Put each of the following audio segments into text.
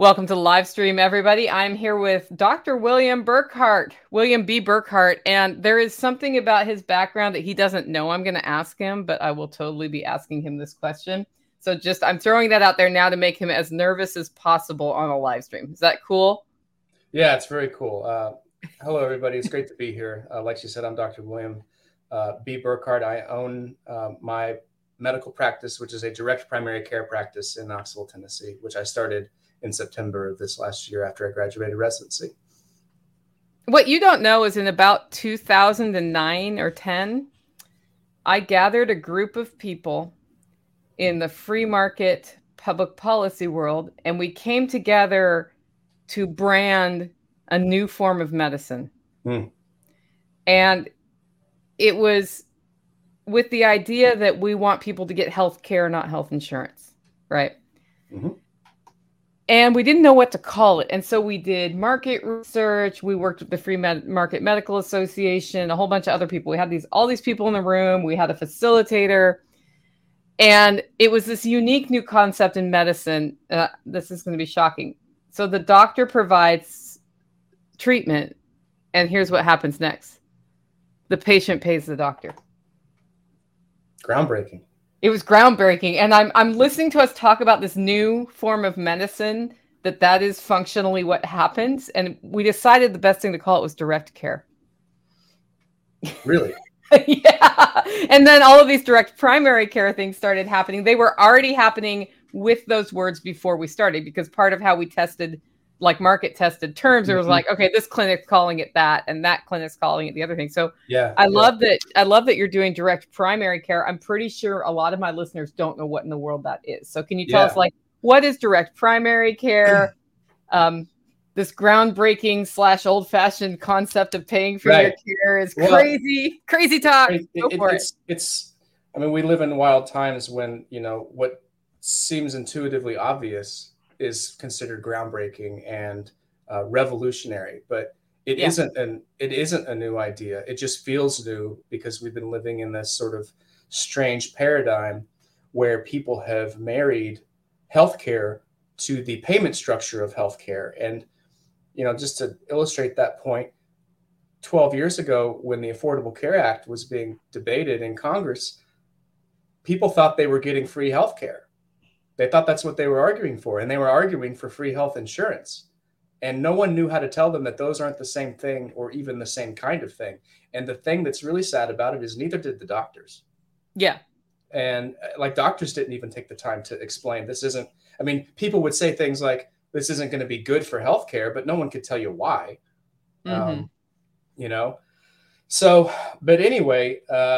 Welcome to the live stream, everybody. I'm here with Dr. William Burkhart, William B. Burkhart, and there is something about his background that he doesn't know I'm going to ask him, but I will totally be asking him this question. So I'm throwing that out there now to make him as nervous as possible on a live stream. Is that cool? Yeah, it's very cool. Hello, everybody. It's great to be here. Like she said, I'm Dr. William B. Burkhart. I own my medical practice, which is a direct primary care practice in Knoxville, Tennessee, which I started in September of this last year after I graduated residency. What you don't know is in about 2009 or 10, I gathered a group of people in the free market public policy world, and we came together to brand a new form of medicine. And it was with the idea that we want people to get health care, not health insurance, right? Mm-hmm. And we didn't know what to call it. And so we did market research. We worked with the Free Market Medical Association, a whole bunch of other people. We had all these people in the room. We had a facilitator. And it was this unique new concept in medicine. This is going to be shocking. So the doctor provides treatment. And here's what happens next. The patient pays the doctor. Groundbreaking. It was groundbreaking. And I'm listening to us talk about this new form of medicine, that is functionally what happens. And we decided the best thing to call it was direct care. Really? Yeah. And then all of these direct primary care things started happening. They were already happening with those words before we started, because part of how we tested, like market tested terms, it was like, okay, this clinic's calling it that, and that clinic's calling it the other thing. So yeah, I love that you're doing direct primary care. I'm pretty sure a lot of my listeners don't know what in the world that is. So can you tell us, like, what is direct primary care? This groundbreaking / old-fashioned concept of paying for your care is crazy talk. It's I mean, we live in wild times when, what seems intuitively obvious is considered groundbreaking and revolutionary, but it isn't a new idea. It just feels new because we've been living in this sort of strange paradigm where people have married healthcare to the payment structure of healthcare. And, just to illustrate that point, 12 years ago, when the Affordable Care Act was being debated in Congress, people thought they were getting free healthcare. They thought that's what they were arguing for, and they were arguing for free health insurance. And no one knew how to tell them that those aren't the same thing or even the same kind of thing. And the thing that's really sad about it is neither did the doctors. Yeah. And doctors didn't even take the time to explain people would say things like, this isn't going to be good for healthcare, but no one could tell you why. So, but anyway,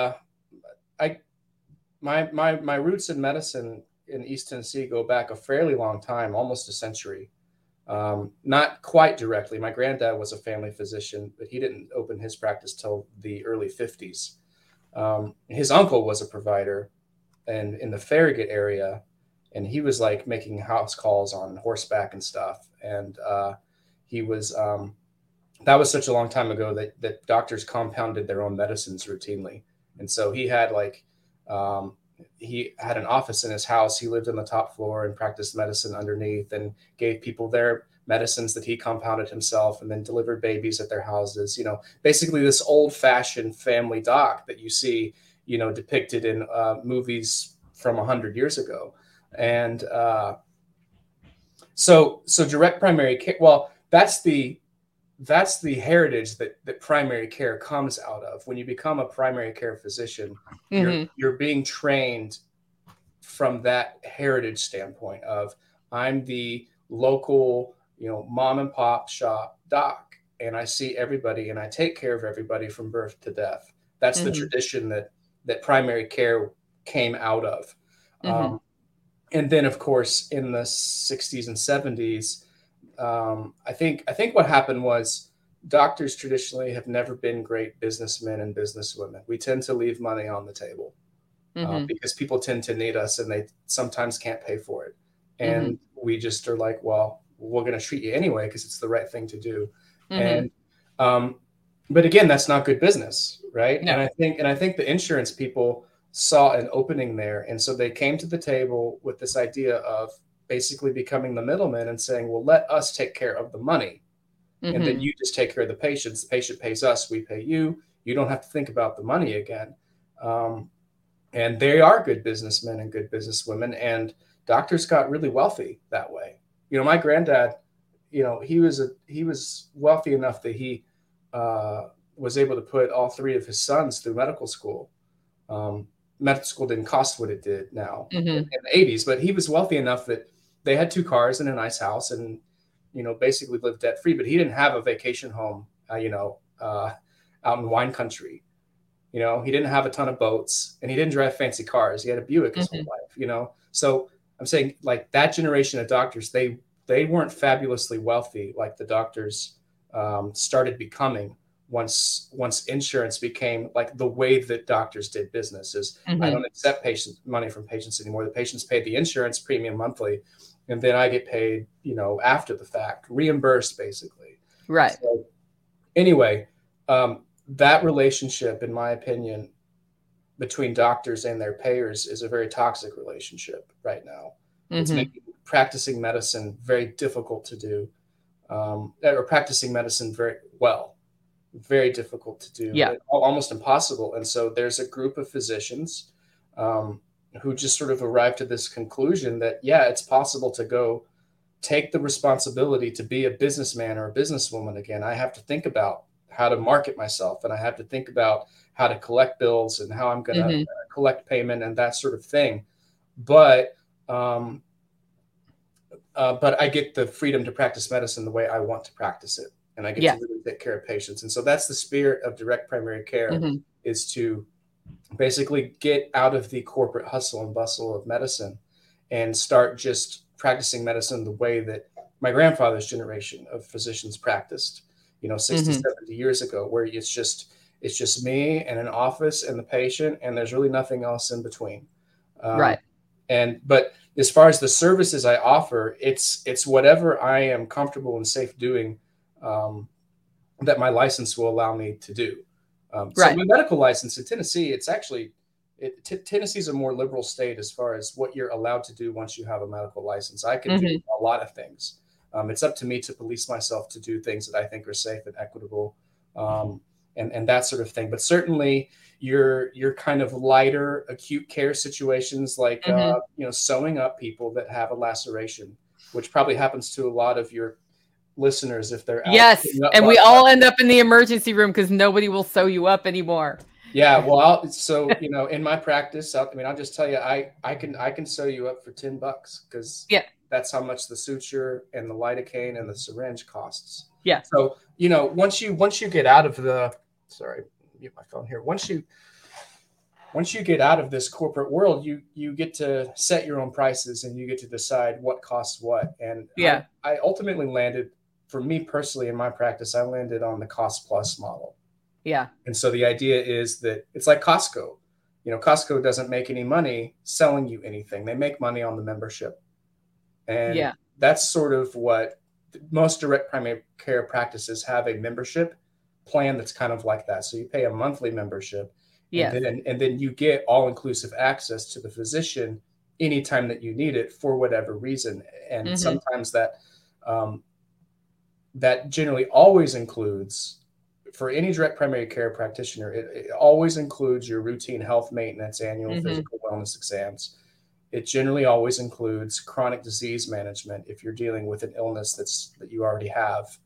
my roots in medicine in East Tennessee go back a fairly long time, almost a century. Not quite directly. My granddad was a family physician, but he didn't open his practice till the early 50s. His uncle was a provider and in the Farragut area, and he was like making house calls on horseback and stuff. And he was that was such a long time ago that doctors compounded their own medicines routinely. And so he had an office in his house. He lived on the top floor and practiced medicine underneath and gave people their medicines that he compounded himself and then delivered babies at their houses. Basically this old fashioned family doc that you see, depicted in movies from 100 years ago. And so direct primary care, well, that's the heritage that primary care comes out of. When you become a primary care physician, you're being trained from that heritage standpoint of, I'm the local, mom and pop shop doc, and I see everybody and I take care of everybody from birth to death. That's the tradition that primary care came out of. And then, of course, in the 60s and 70s, I think what happened was doctors traditionally have never been great businessmen and businesswomen. We tend to leave money on the table because people tend to need us and they sometimes can't pay for it. And we just are like, well, we're going to treat you anyway because it's the right thing to do. And but again, that's not good business, right? No. And I think the insurance people saw an opening there. And so they came to the table with this idea of basically becoming the middleman and saying, well, let us take care of the money. And then you just take care of the patients. The patient pays us, we pay you. You don't have to think about the money again. And they are good businessmen and good businesswomen. And doctors got really wealthy that way. My granddad, he was wealthy enough that he was able to put all 3 of his sons through medical school. Medical school didn't cost what it did now in the 80s, but he was wealthy enough that they had 2 cars and a nice house and, basically lived debt free, but he didn't have a vacation home, out in wine country. He didn't have a ton of boats and he didn't drive fancy cars. He had a Buick his whole life, So I'm saying like that generation of doctors, they weren't fabulously wealthy like the doctors started becoming once insurance became like the way that doctors did business is I don't accept money from patients anymore. The patients pay the insurance premium monthly, and then I get paid, after the fact, reimbursed basically. Right. So anyway, that relationship, in my opinion, between doctors and their payers is a very toxic relationship right now. It's making practicing medicine very difficult to do, or practicing medicine very difficult to do, almost impossible. And so there's a group of physicians who just sort of arrived to this conclusion that, it's possible to go take the responsibility to be a businessman or a businesswoman again. I have to think about how to market myself, and I have to think about how to collect bills and how I'm going to collect payment and that sort of thing. But I get the freedom to practice medicine the way I want to practice it. And I get to really take care of patients. And so that's the spirit of direct primary care, is to basically get out of the corporate hustle and bustle of medicine and start just practicing medicine the way that my grandfather's generation of physicians practiced, 60, 70 years ago, where it's just me and an office and the patient, and there's really nothing else in between. Right. But as far as the services I offer, it's whatever I am comfortable and safe doing, that my license will allow me to do. So my medical license in Tennessee, it's actually, Tennessee's a more liberal state as far as what you're allowed to do once you have a medical license. I can do a lot of things. It's up to me to police myself to do things that I think are safe and equitable, and that sort of thing. But certainly your kind of lighter acute care situations like, sewing up people that have a laceration, which probably happens to a lot of your listeners if they're out. Yes, and we all end up in the emergency room because nobody will sew you up anymore. Yeah, well, in my practice, I'll just tell you, I can sew you up for $10 because that's how much the suture and the lidocaine and the syringe costs. Yeah. So once you get out of the mute my phone here. Once you get out of this corporate world, you get to set your own prices and you get to decide what costs what. And I ultimately landed, for me personally in my practice, I landed on the cost plus model. Yeah. And so the idea is that it's like Costco. Costco doesn't make any money selling you anything. They make money on the membership. And that's sort of what most direct primary care practices have, a membership plan that's kind of like that. So you pay a monthly membership. And then you get all-inclusive access to the physician anytime that you need it for whatever reason. And sometimes that generally always includes, for any direct primary care practitioner, it always includes your routine health maintenance, annual physical wellness exams. It generally always includes chronic disease management if you're dealing with an illness that you already have.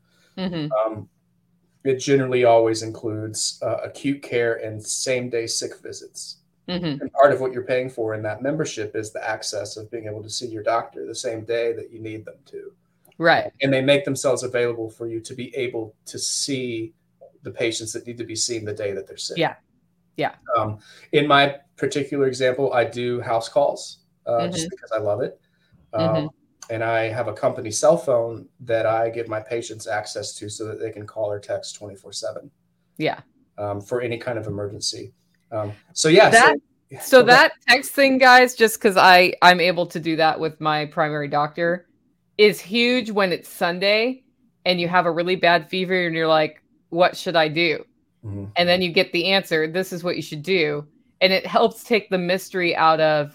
It generally always includes acute care and same-day sick visits. And part of what you're paying for in that membership is the access of being able to see your doctor the same day that you need them to. Right. And they make themselves available for you to be able to see the patients that need to be seen the day that they're sick. Yeah. Yeah. In my particular example, I do house calls just because I love it. And I have a company cell phone that I give my patients access to so that they can call or text 24/7. Yeah. For any kind of emergency. So that text thing, guys, just because I'm able to do that with my primary doctor, is huge when it's Sunday and you have a really bad fever and you're like, what should I do? And then you get the answer. This is what you should do. And it helps take the mystery out of,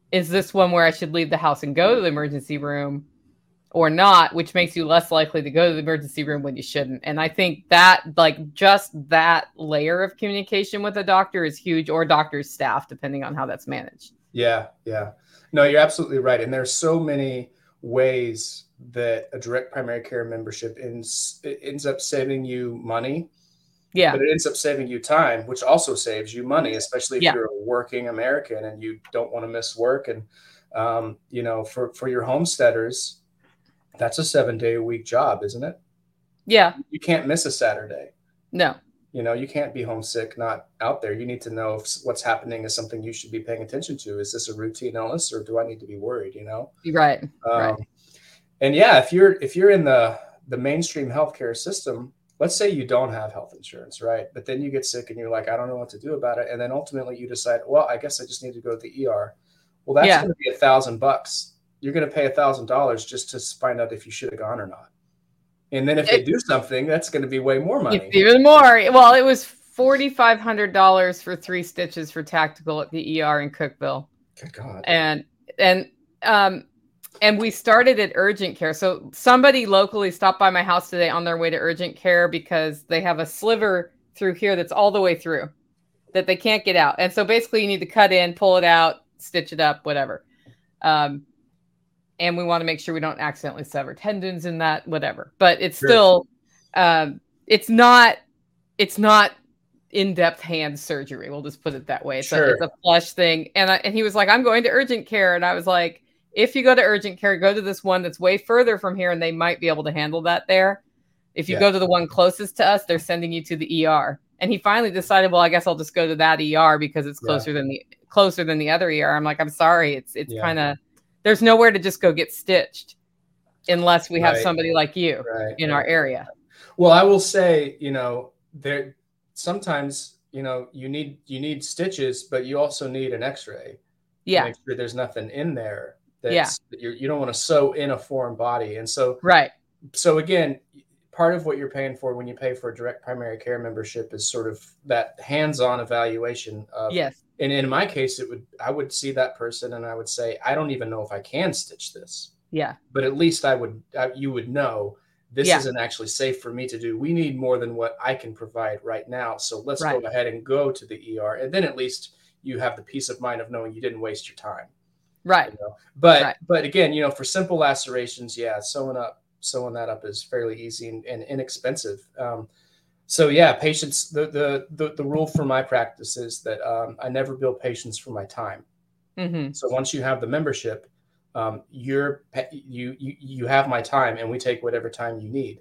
is this one where I should leave the house and go to the emergency room or not, which makes you less likely to go to the emergency room when you shouldn't. And I think that, like, just that layer of communication with a doctor is huge, or doctor's staff, depending on how that's managed. Yeah. Yeah. No, you're absolutely right. And there's so many ways that a direct primary care membership ends up saving you money. Yeah. But it ends up saving you time, which also saves you money, especially if you're a working American and you don't want to miss work. And, you know, for your homesteaders, that's a 7-day-a-week job, isn't it? Yeah. You can't miss a Saturday. No. You know, you can't be homesick, not out there. You need to know if what's happening is something you should be paying attention to. Is this a routine illness, or do I need to be worried, you know? Right. Right. And yeah, if you're in the mainstream healthcare system, let's say you don't have health insurance, right? But then you get sick and you're like, I don't know what to do about it. And then ultimately you decide, well, I guess I just need to go to the ER. Well, that's going to be $1,000. You're going to pay $1,000 just to find out if you should have gone or not. And then if they do something, that's going to be way more money. Even more. Well, it was $4,500 for 3 stitches for tactical at the ER in Cookeville. Good God. And we started at urgent care. So somebody locally stopped by my house today on their way to urgent care because they have a sliver through here that's all the way through that they can't get out. And so basically you need to cut in, pull it out, stitch it up, whatever. And we want to make sure we don't accidentally sever tendons in that, whatever. But it's still, it's not in-depth hand surgery. We'll just put it that way. It's a flush thing. And he was like, I'm going to urgent care. And I was like, if you go to urgent care, go to this one that's way further from here, and they might be able to handle that there. If you go to the one closest to us, they're sending you to the ER. And he finally decided, well, I guess I'll just go to that ER because it's closer than the other ER. I'm like, I'm sorry. It's kind of, there's nowhere to just go get stitched unless we have somebody like you in our area. Well, I will say, you know, there sometimes, you know, you need stitches, but you also need an X-ray. To make sure there's nothing in there. That you don't want to sew in a foreign body. And so, so again, part of what you're paying for when you pay for a direct primary care membership is sort of that hands-on evaluation of, and in my case, I would see that person and I would say, I don't even know if I can stitch this. Yeah. But at least you would know this isn't actually safe for me to do. We need more than what I can provide right now. So let's go ahead and go to the ER. And then at least you have the peace of mind of knowing you didn't waste your time. Right. You know? But again, you know, for simple lacerations, sewing that up is fairly easy and inexpensive. So yeah, patients, the rule for my practice is that I never bill patients for my time. Mm-hmm. So once you have the membership, you have my time and we take whatever time you need.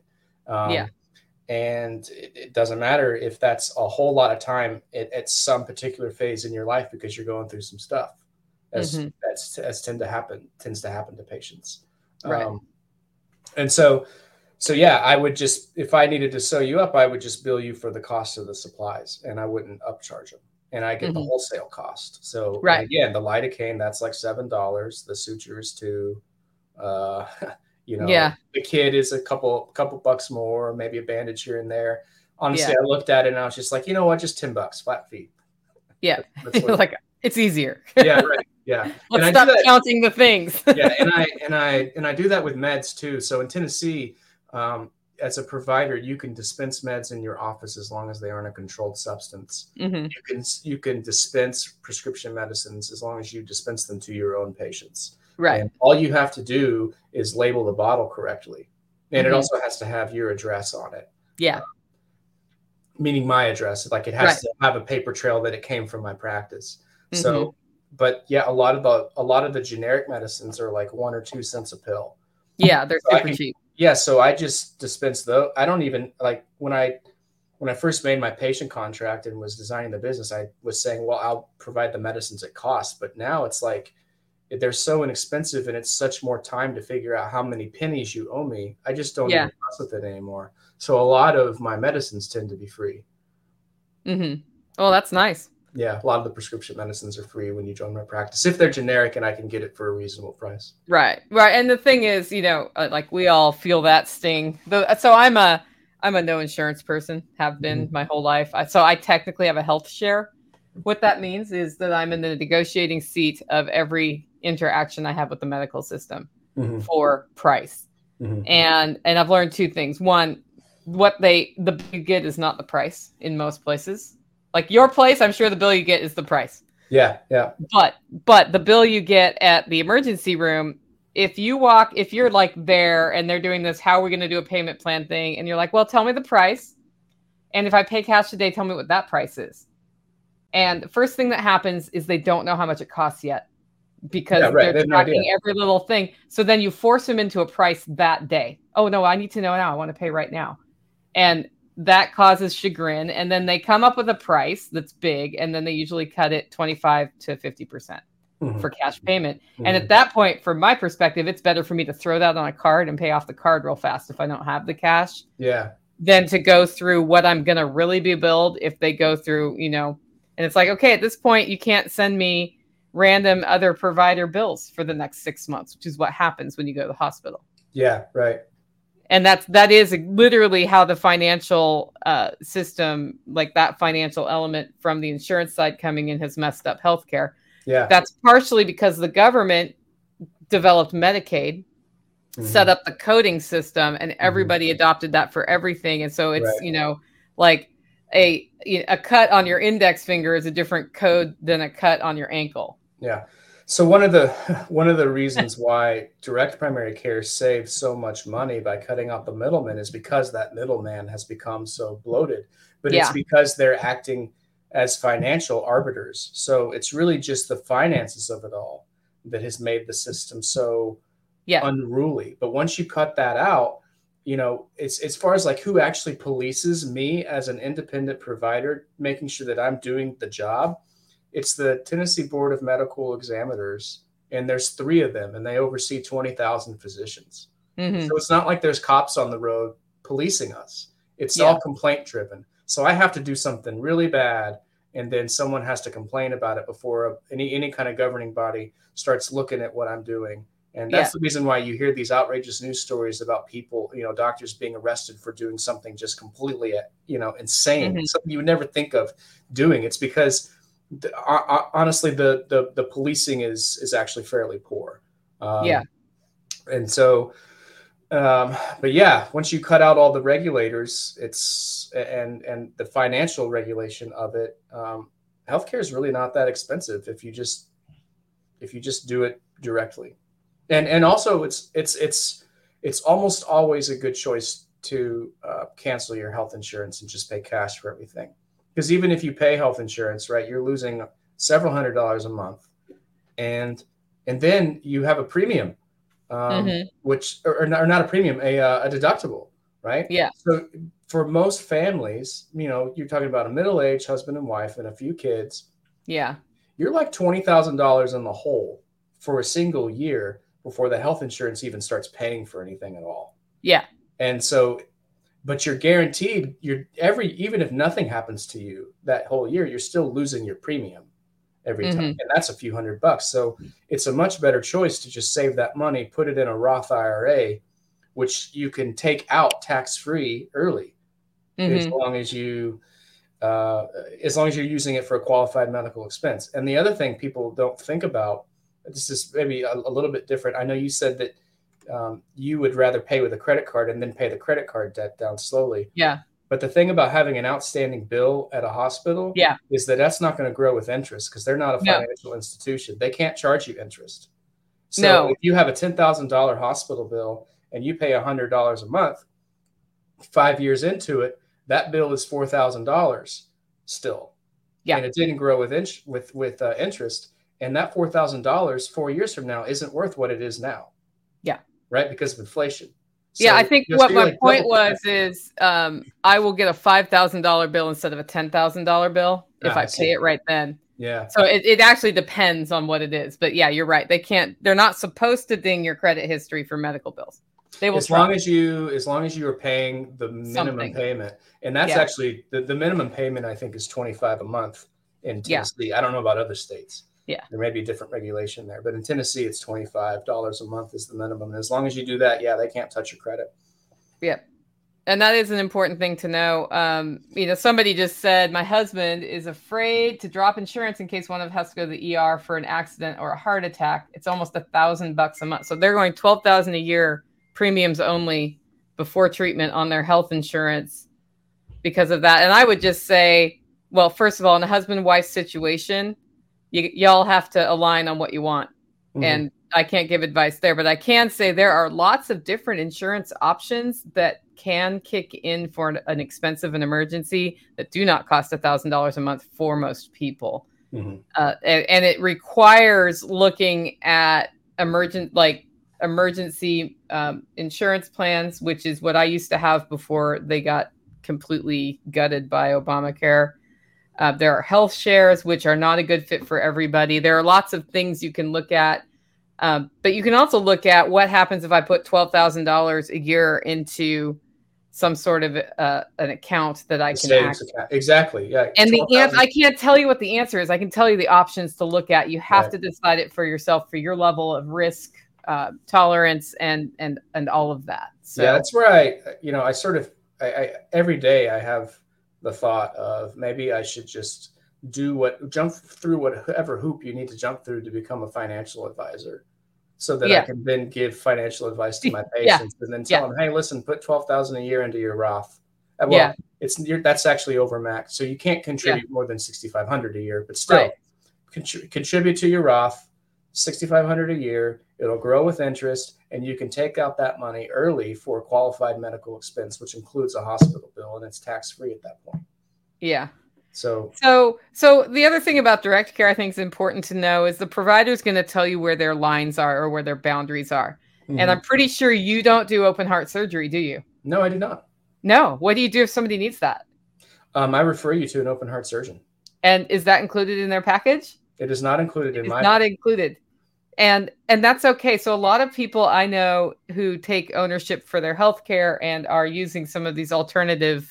And it doesn't matter if that's a whole lot of time at some particular phase in your life because you're going through some stuff. As tends to happen to patients. Right. And so yeah, I would just, if I needed to sew you up, I would just bill you for the cost of the supplies and I wouldn't upcharge them. And I get the wholesale cost. So again, the lidocaine, that's like $7. The sutures too, you know, the kid is a couple bucks more, maybe a bandage here and there. Honestly, I looked at it and I was just like, you know what, just $10 flat fee. Yeah. Like it's easier. Yeah. Right. Yeah. Let's stop counting the things. And I do that with meds too. So in Tennessee, as a provider, you can dispense meds in your office as long as they aren't a controlled substance. Mm-hmm. You can dispense prescription medicines as long as you dispense them to your own patients. Right. And all you have to do is label the bottle correctly. And it also has to have your address on it. Yeah. Meaning my address. Like it has to have a paper trail that it came from my practice. Mm-hmm. So, but yeah, a lot of the generic medicines are like 1 or 2 cents a pill. Yeah, they're super cheap. Yeah, so I just dispense those. I don't even like when I first made my patient contract and was designing the business, I was saying, well, I'll provide the medicines at cost. But now it's like they're so inexpensive and it's such more time to figure out how many pennies you owe me. I just don't even mess with it anymore. So a lot of my medicines tend to be free. Mm-hmm. Oh, that's nice. Yeah, a lot of the prescription medicines are free when you join my practice if they're generic and I can get it for a reasonable price. Right. And the thing is, you know, like we all feel that sting. So I'm a no insurance person, have been my whole life. So I technically have a health share. What that means is that I'm in the negotiating seat of every interaction I have with the medical system Mm-hmm. for price. Mm-hmm. And I've learned two things. One, the bill you get is not the price in most places. Like your place, I'm sure the bill you get is the price. Yeah, yeah. But the bill you get at the emergency room, if you're like there and they're doing this, how are we going to do a payment plan thing? And you're like, well, tell me the price. And if I pay cash today, tell me what that price is. And the first thing that happens is they don't know how much it costs yet because they're tracking every little thing. So then you force them into a price that day. Oh, no, I need to know now. I want to pay right now. And that causes chagrin. And then they come up with a price that's big. And then they usually cut it 25 to 50% for cash payment. Mm-hmm. And at that point, from my perspective, it's better for me to throw that on a card and pay off the card real fast if I don't have the cash. Yeah. Than to go through what I'm going to really be billed if they go through, and it's like, okay, at this point, you can't send me random other provider bills for the next 6 months, which is what happens when you go to the hospital. Yeah, right. And that is literally how the financial system, like that financial element from the insurance side coming in, has messed up healthcare. Yeah. That's partially because the government developed Medicaid, set up the coding system, and everybody adopted that for everything. And so it's, like a cut on your index finger is a different code than a cut on your ankle. Yeah. So one of the reasons why direct primary care saves so much money by cutting out the middleman is because that middleman has become so bloated, but it's because they're acting as financial arbiters. So it's really just the finances of it all that has made the system so unruly. But once you cut that out, it's as far as like who actually polices me as an independent provider, making sure that I'm doing the job. It's the Tennessee Board of Medical Examiners, and there's 3 of them, and they oversee 20,000 physicians. Mm-hmm. So it's not like there's cops on the road policing us. It's all complaint driven. So I have to do something really bad, and then someone has to complain about it before any kind of governing body starts looking at what I'm doing. And that's the reason why you hear these outrageous news stories about people, doctors being arrested for doing something just completely, insane, something you would never think of doing. It's because honestly, the policing is actually fairly poor. And so, but yeah, once you cut out all the regulators, and the financial regulation of it, healthcare is really not that expensive if you just do it directly. And also it's almost always a good choice to cancel your health insurance and just pay cash for everything. Because even if you pay health insurance, right, you're losing several $100s a month, and then you have a premium, which or not a premium, a deductible, right? Yeah. So for most families, you're talking about a middle-aged husband and wife and a few kids. Yeah. You're like $20,000 in the hole for a single year before the health insurance even starts paying for anything at all. Yeah. And so, but you're guaranteed even if nothing happens to you that whole year, you're still losing your premium every time. And that's a few $100. So it's a much better choice to just save that money, put it in a Roth IRA, which you can take out tax-free early, as long as you're using it for a qualified medical expense. And the other thing people don't think about, this is maybe a little bit different. I know you said that you would rather pay with a credit card and then pay the credit card debt down slowly. Yeah. But the thing about having an outstanding bill at a hospital is that's not going to grow with interest because they're not a financial institution. They can't charge you interest. So if you have a $10,000 hospital bill and you pay $100 a month, 5 years into it, that bill is $4,000 still. Yeah. And it didn't grow with interest. And that $4,000 4 years from now isn't worth what it is now. Yeah. Right. Because of inflation. So I think what my point is I will get a $5,000 bill instead of a $10,000 bill if I pay it right then. Yeah. So it actually depends on what it is. But yeah, you're right. They're not supposed to ding your credit history for medical bills. They will as long as you are paying the minimum payment. And that's actually the minimum payment, I think, is $25 a month in Tennessee. I don't know about other states. Yeah. There may be a different regulation there, but in Tennessee, it's $25 a month is the minimum. And as long as you do that, they can't touch your credit. Yeah. And that is an important thing to know. Somebody just said, my husband is afraid to drop insurance in case one of us has to go to the ER for an accident or a heart attack. It's almost $1,000 a month. So they're going $12,000 a year, premiums only before treatment on their health insurance because of that. And I would just say, well, first of all, in a husband-wife situation, y'all have to align on what you want. Mm-hmm. And I can't give advice there, but I can say there are lots of different insurance options that can kick in for an expensive and emergency that do not cost $1,000 a month for most people. Mm-hmm. And it requires looking at emergency insurance plans, which is what I used to have before they got completely gutted by Obamacare. There are health shares, which are not a good fit for everybody. There are lots of things you can look at. But you can also look at what happens if I put $12,000 a year into some sort of an account that I can access. Exactly. Yeah. And I can't tell you what the answer is. I can tell you the options to look at. You have to decide it for yourself, for your level of risk tolerance and all of that. So yeah, that's where I every day I have the thought of maybe I should just jump through whatever hoop you need to jump through to become a financial advisor, so that I can then give financial advice to my patients and then tell them, hey, listen, put $12,000 a year into your Roth. Well, that's actually overmaxed, so you can't contribute more than $6,500 a year, but still contribute to your Roth, $6,500 a year. It'll grow with interest, and you can take out that money early for a qualified medical expense, which includes a hospital bill, and it's tax-free at that point. Yeah. So the other thing about direct care I think is important to know is the provider is going to tell you where their lines are or where their boundaries are. Mm-hmm. And I'm pretty sure you don't do open heart surgery, do you? No, I do not. No. What do you do if somebody needs that? I refer you to an open heart surgeon. And is that included in their package? It is not included in my. It's not included. And that's okay. So a lot of people I know who take ownership for their healthcare and are using some of these alternative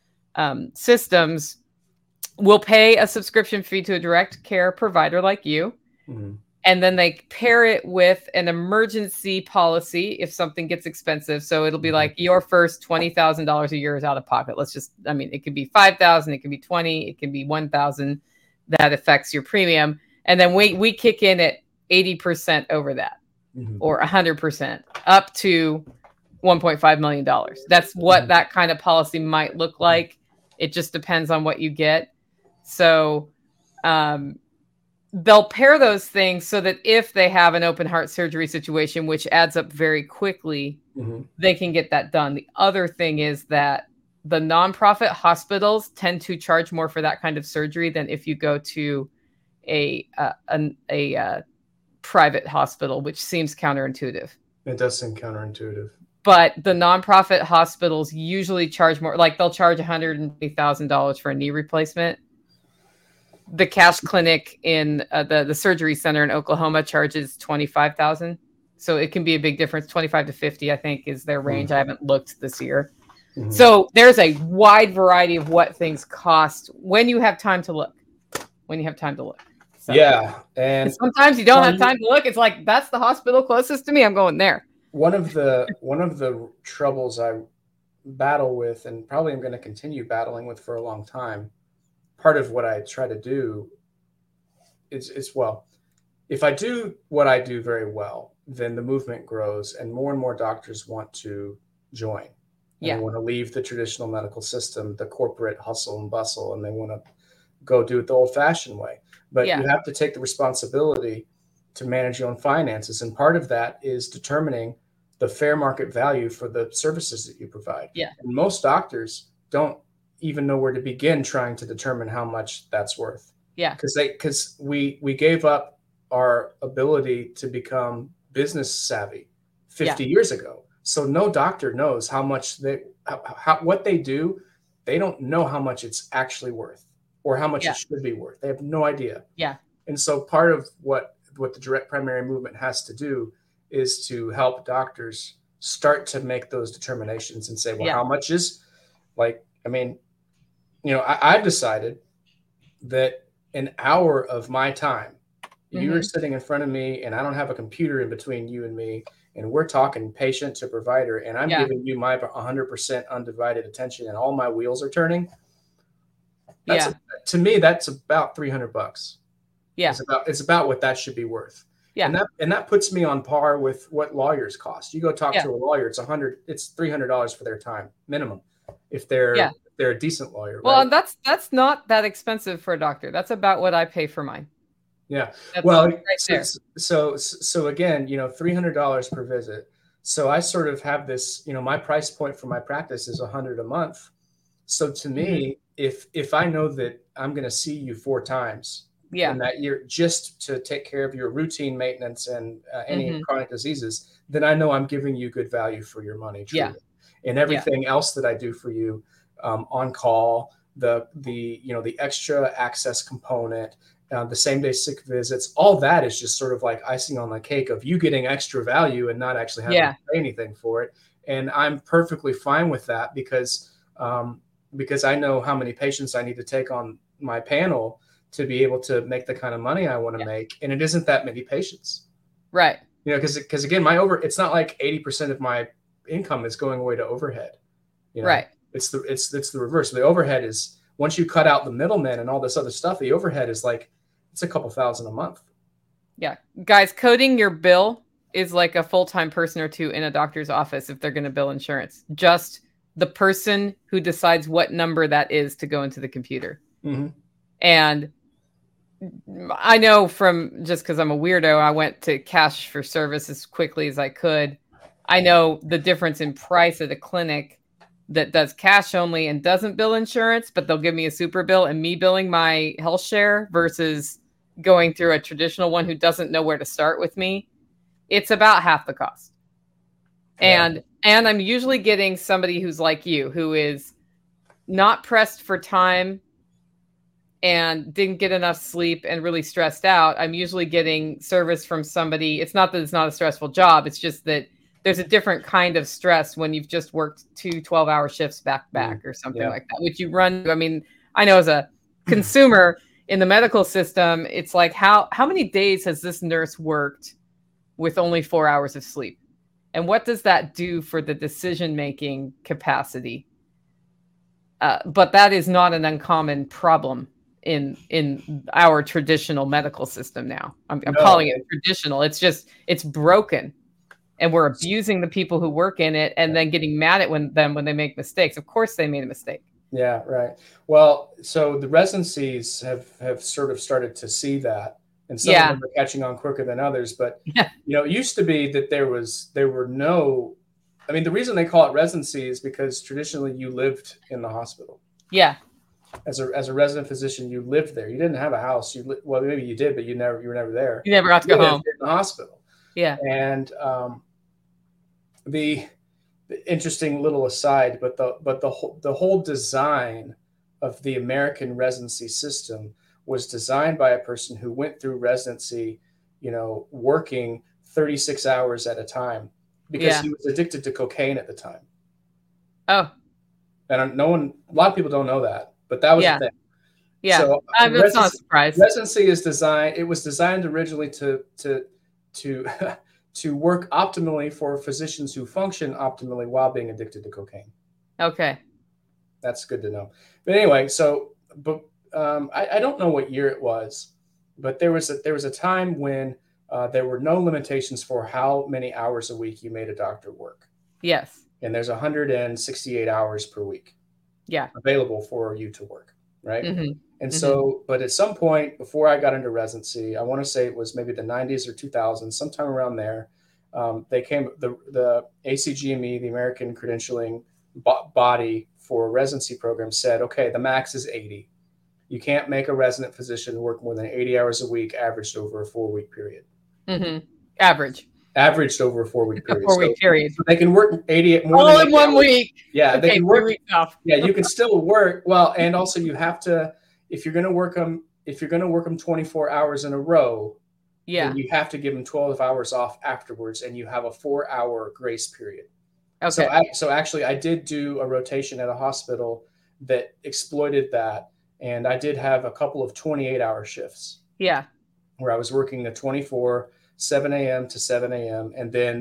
systems will pay a subscription fee to a direct care provider like you. Mm-hmm. And then they pair it with an emergency policy if something gets expensive. So it'll be like your first $20,000 a year is out of pocket. It could be $5,000, it could be $20,000, it can be $1,000 that affects your premium. And then we kick in at 80% over that, or 100% up to $1.5 million. That's what that kind of policy might look like. It just depends on what you get. So they'll pair those things so that if they have an open heart surgery situation, which adds up very quickly, they can get that done. The other thing is that the nonprofit hospitals tend to charge more for that kind of surgery than if you go to a private hospital, which seems counterintuitive. It does seem counterintuitive. But the nonprofit hospitals usually charge more. Like they'll charge $150,000 for a knee replacement. The Cash Clinic in the surgery center in Oklahoma charges $25,000. So it can be a big difference. 25 to 50, I think, is their range. I haven't looked this year. Mm-hmm. So there's a wide variety of what things cost when you have time to look. So, yeah. And sometimes you don't have time to look. It's like, that's the hospital closest to me. I'm going there. One of the troubles I battle with, and probably I'm going to continue battling with for a long time, part of what I try to do is if I do what I do very well, then the movement grows and more doctors want to join. They want to leave the traditional medical system, the corporate hustle and bustle, and they want to go do it the old-fashioned way. But you have to take the responsibility to manage your own finances. And part of that is determining the fair market value for the services that you provide. Yeah. And most doctors don't even know where to begin trying to determine how much that's worth. Yeah. Because we gave up our ability to become business savvy 50 years ago. So no doctor knows how much what they do. They don't know how much it's actually worth or how much it should be worth. They have no idea. Yeah. And so part of what the direct primary movement has to do is to help doctors start to make those determinations and say, how much is I've decided that an hour of my time, you're sitting in front of me and I don't have a computer in between you and me, and we're talking patient to provider, and I'm Yeah. giving you my 100% undivided attention, and all my wheels are turning. To me, that's about $300. Yeah. It's about what that should be worth. Yeah. And that puts me on par with what lawyers cost. You go talk Yeah. to a lawyer, it's $300 for their time minimum, if they're a decent lawyer. Well, right? that's not that expensive for a doctor. That's about what I pay for mine. Yeah. That's well, right there. So again, $300 per visit. So I sort of have this, my price point for my practice is $100 a month. So to me, if I know that I'm going to see you 4 times in that year, just to take care of your routine maintenance and any chronic diseases, then I know I'm giving you good value for your money. Truly. Yeah. And everything else that I do for you, on call, the extra access component, the same day sick visits, all that is just sort of like icing on the cake of you getting extra value and not actually having to pay anything for it. And I'm perfectly fine with that because I know how many patients I need to take on my panel to be able to make the kind of money I want to make. And it isn't that many patients. Right. Because again, it's not like 80% of my income is going away to overhead. Right. It's the reverse. The overhead is, once you cut out the middlemen and all this other stuff, the overhead is like, it's a couple thousand a month. Yeah. Guys, coding your bill is like a full-time person or two in a doctor's office if they're going to bill insurance. Just the person who decides what number that is to go into the computer. Mm-hmm. And I know just because I'm a weirdo, I went to cash for service as quickly as I could. I know the difference in price at a clinic that does cash only and doesn't bill insurance, but they'll give me a super bill and me billing my health share versus going through a traditional one who doesn't know where to start with me. It's about half the cost. Yeah. And I'm usually getting somebody who's like you, who is not pressed for time and didn't get enough sleep and really stressed out. I'm usually getting service from somebody. It's not that it's not a stressful job. It's just that there's a different kind of stress when you've just worked 2 12-hour shifts back to back or something like that, which you run. I mean, I know as a consumer in the medical system, it's like, how many days has this nurse worked with only 4 hours of sleep? And what does that do for the decision-making capacity? But that is not an uncommon problem in our traditional medical system now. I'm calling it traditional. It's broken. And we're abusing the people who work in it and then getting mad at them when they make mistakes. Of course they made a mistake. Yeah, right. Well, so the residencies have sort of started to see that. And some of them are catching on quicker than others. But, it used to be that there were no, I mean, the reason they call it residency is because traditionally you lived in the hospital. Yeah. As a resident physician, you lived there. You didn't have a house. Well, maybe you did, but you were never there. You never got to go home. In the hospital. Yeah. And the interesting little aside, but the whole design of the American residency system was designed by a person who went through residency, working 36 hours at a time because he was addicted to cocaine at the time. Oh. And a lot of people don't know that, but that was the thing. Yeah. So that's not a surprise. Residency was designed originally to work optimally for physicians who function optimally while being addicted to cocaine. Okay. That's good to know. But anyway, I don't know what year it was, but there was a time when there were no limitations for how many hours a week you made a doctor work. Yes. And there's 168 hours per week. Yeah. Available for you to work. Right. Mm-hmm. And so, but at some point before I got into residency, I want to say it was maybe the 90s or 2000s, sometime around there, the ACGME, the American credentialing body for residency program, said, okay, the max is 80. You can't make a resident physician work more than 80 hours a week, averaged over a 4-week period. Mm-hmm. Averaged over a 4-week period. 4-week period. So they can work 80 more all than in 1 hours. week. Yeah, okay, they can work. Yeah, you can still work well, and also you have to, if you're going to work them 24 hours in a row, then you have to give them 12 hours off afterwards, and you have a 4-hour grace period. Okay. So actually, I did do a rotation at a hospital that exploited that, and I did have a couple of 28-hour shifts. Yeah. Where I was working the 24, 7 a.m. to 7 a.m. And then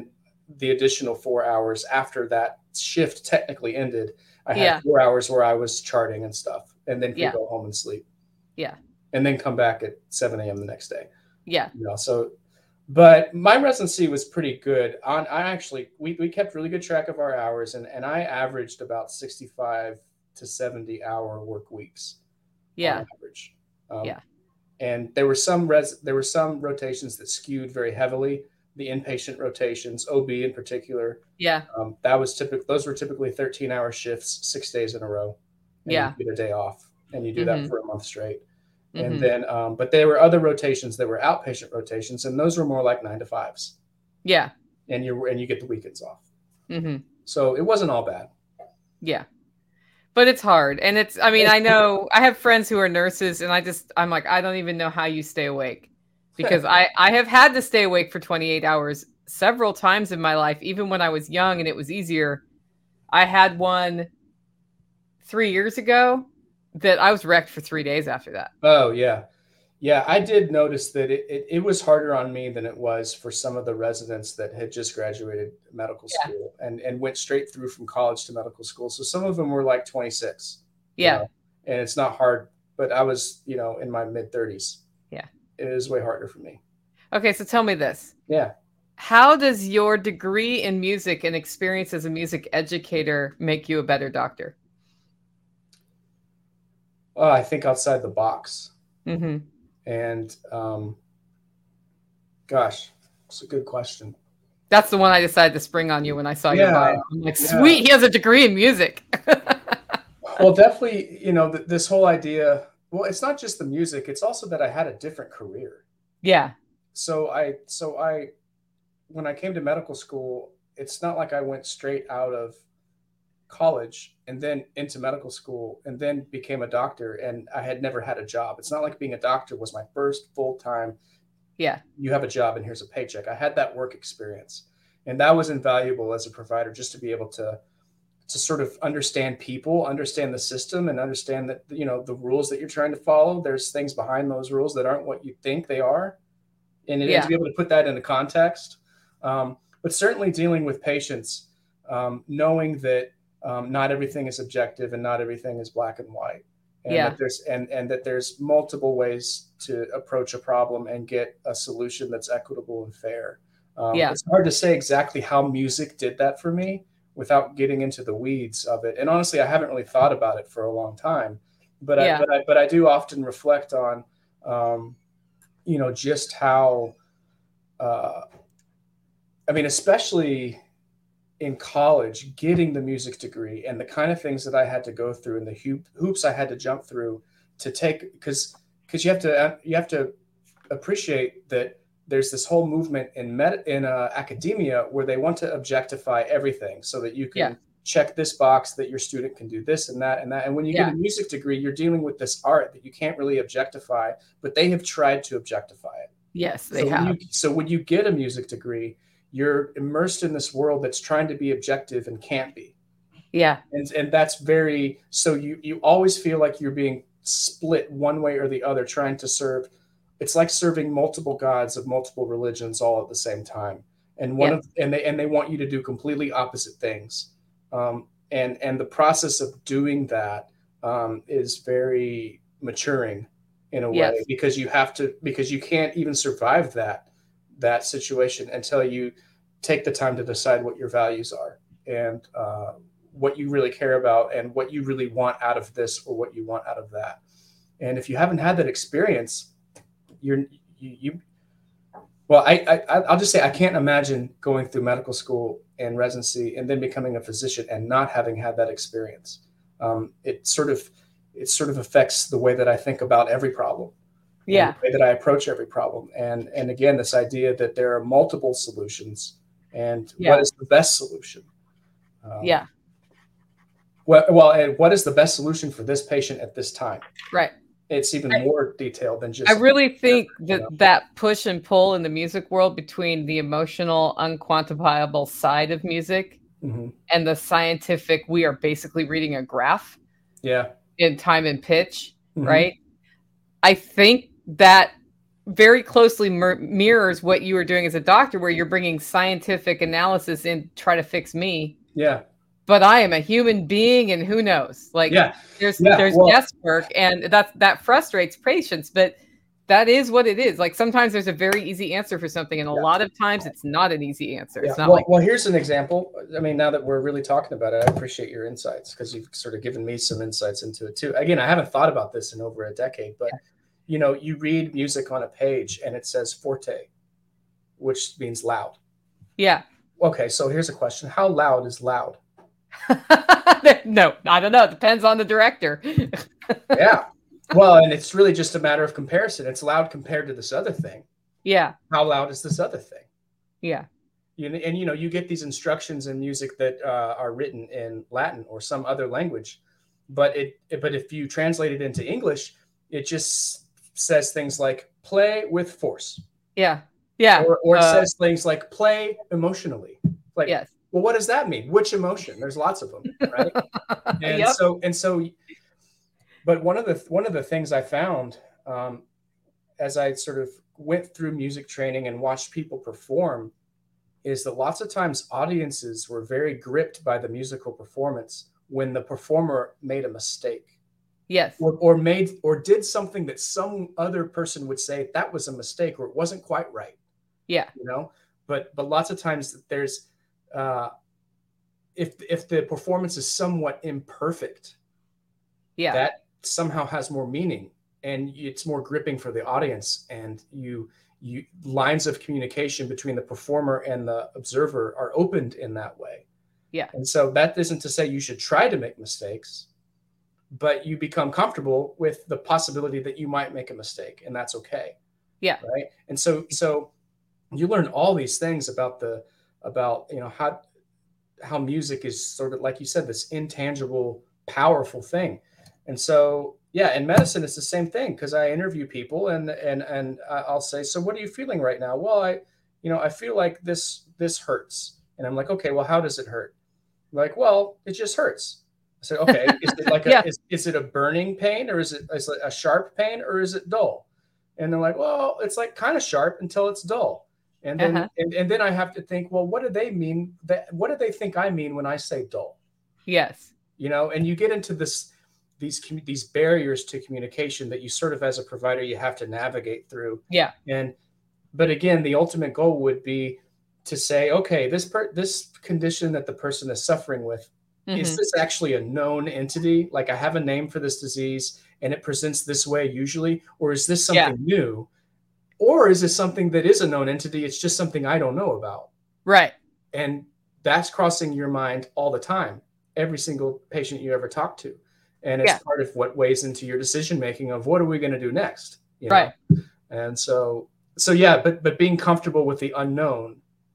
the additional 4 hours after that shift technically ended. I had Yeah. 4 hours where I was charting and stuff, and then could Yeah. go home and sleep. Yeah. And then come back at 7 a.m. the next day. Yeah. You know, so, but my residency was pretty good. We kept really good track of our hours, and I averaged about 65 to 70 hour work weeks. Yeah. On average. Yeah. And there were some rotations that skewed very heavily. The inpatient rotations, OB in particular. Yeah. Those were typically 13-hour shifts, 6 days in a row. And Yeah. you get a day off, and you do that for a month straight. And then, but there were other rotations that were outpatient rotations, and those were more like 9 to 5s. Yeah. And you get the weekends off. Mm-hmm. So it wasn't all bad. Yeah. But it's hard. And I know I have friends who are nurses, and I'm like, I don't even know how you stay awake, because I have had to stay awake for 28 hours several times in my life, even when I was young and it was easier. I had one 3 years ago that I was wrecked for 3 days after that. Oh, yeah. Yeah, I did notice that it was harder on me than it was for some of the residents that had just graduated medical school and went straight through from college to medical school. So some of them were like 26. Yeah. You know, and it's not hard, but I was, in my mid 30s. Yeah. It is way harder for me. Okay, so tell me this. Yeah. How does your degree in music and experience as a music educator make you a better doctor? Well, I think outside the box. Mm-hmm. And gosh, it's a good question. That's the one I decided to spring on you when I saw your bio. I'm like, sweet, he has a degree in music. Well, definitely, this whole idea, well, it's not just the music, it's also that I had a different career. Yeah. So when I came to medical school, it's not like I went straight out of college and then into medical school and then became a doctor and I had never had a job. It's not like being a doctor was my first full-time. Yeah. You have a job and here's a paycheck. I had that work experience, and that was invaluable as a provider, just to be able to sort of understand people, understand the system, and understand that, the rules that you're trying to follow, there's things behind those rules that aren't what you think they are. And to be able to put that into context. But certainly dealing with patients, knowing that not everything is objective and not everything is black and white. And that there's multiple ways to approach a problem and get a solution that's equitable and fair. It's hard to say exactly how music did that for me without getting into the weeds of it. And honestly, I haven't really thought about it for a long time, but I do often reflect on, just how, especially in college, getting the music degree and the kind of things that I had to go through and the hoops I had to jump through to take, because you have to appreciate that there's this whole movement in academia where they want to objectify everything so that you can check this box that your student can do this and that and that. And when you get a music degree, you're dealing with this art that you can't really objectify, but they have tried to objectify it. Yes, they have. So when you get a music degree, you're immersed in this world that's trying to be objective and can't be. Yeah. And that's so you always feel like you're being split one way or the other, trying to serve. It's like serving multiple gods of multiple religions all at the same time. And they want you to do completely opposite things. And the process of doing that is very maturing in a way, because you can't even survive that situation until you take the time to decide what your values are and what you really care about and what you really want out of this or what you want out of that. And if you haven't had that experience, I'll just say I can't imagine going through medical school and residency and then becoming a physician and not having had that experience. It sort of affects the way that I think about every problem. The way that I approach every problem. And again, this idea that there are multiple solutions and what is the best solution? And what is the best solution for this patient at this time? Right. It's even more detailed than just. I really think that push and pull in the music world between the emotional, unquantifiable side of music and the scientific, we are basically reading a graph. Yeah. In time and pitch, right? I think that very closely mirrors what you were doing as a doctor, where you're bringing scientific analysis in, try to fix me. Yeah. But I am a human being, and who knows? Like, there's guesswork, and that frustrates patients. But that is what it is. Like, sometimes there's a very easy answer for something, and a lot of times it's not an easy answer. It's not well, here's an example. I mean, now that we're really talking about it, I appreciate your insights, because you've sort of given me some insights into it too. Again, I haven't thought about this in over a decade, but you know, you read music on a page and it says forte, which means loud. Yeah. Okay, so here's a question. How loud is loud? No, I don't know. It depends on the director. Yeah. Well, and it's really just a matter of comparison. It's loud compared to this other thing. Yeah. How loud is this other thing? Yeah. And you know, you get these instructions in music that are written in Latin or some other language, but if you translate it into English, it just says things like play with force. Yeah. Yeah. Or it says things like play emotionally. Like, yes. Well, what does that mean? Which emotion? There's lots of them, right? And so, but one of the things I found as I sort of went through music training and watched people perform is that lots of times audiences were very gripped by the musical performance when the performer made a mistake. Yes. Or did something that some other person would say that was a mistake, or it wasn't quite right. Yeah. You know, but lots of times there's if the performance is somewhat imperfect, that somehow has more meaning, and it's more gripping for the audience, and you lines of communication between the performer and the observer are opened in that way. Yeah. And so that isn't to say you should try to make mistakes, but you become comfortable with the possibility that you might make a mistake, and that's okay. Yeah. Right. And so you learn all these things about you know, how music is sort of, like you said, this intangible, powerful thing. And so, yeah, in medicine, it's the same thing, because I interview people and I'll say, so what are you feeling right now? Well, I feel like this hurts. And I'm like, okay, well, how does it hurt? I'm like, well, it just hurts. I said, okay, is it like is it a burning pain, or is it a sharp pain, or is it dull? And they're like, well, it's like kind of sharp until it's dull. And then and then I have to think, well, what do they mean? What do they think I mean when I say dull? Yes. You know, and you get into these barriers to communication that you sort of, as a provider, you have to navigate through. Yeah. But again, the ultimate goal would be to say, okay, this condition that the person is suffering with, is this actually a known entity? Like, I have a name for this disease and it presents this way usually, or is this something new? Or is it something that is a known entity? It's just something I don't know about. Right. And that's crossing your mind all the time, every single patient you ever talk to. And it's part of what weighs into your decision-making of what are we going to do next? You know? Right. And so yeah, but being comfortable with the unknown,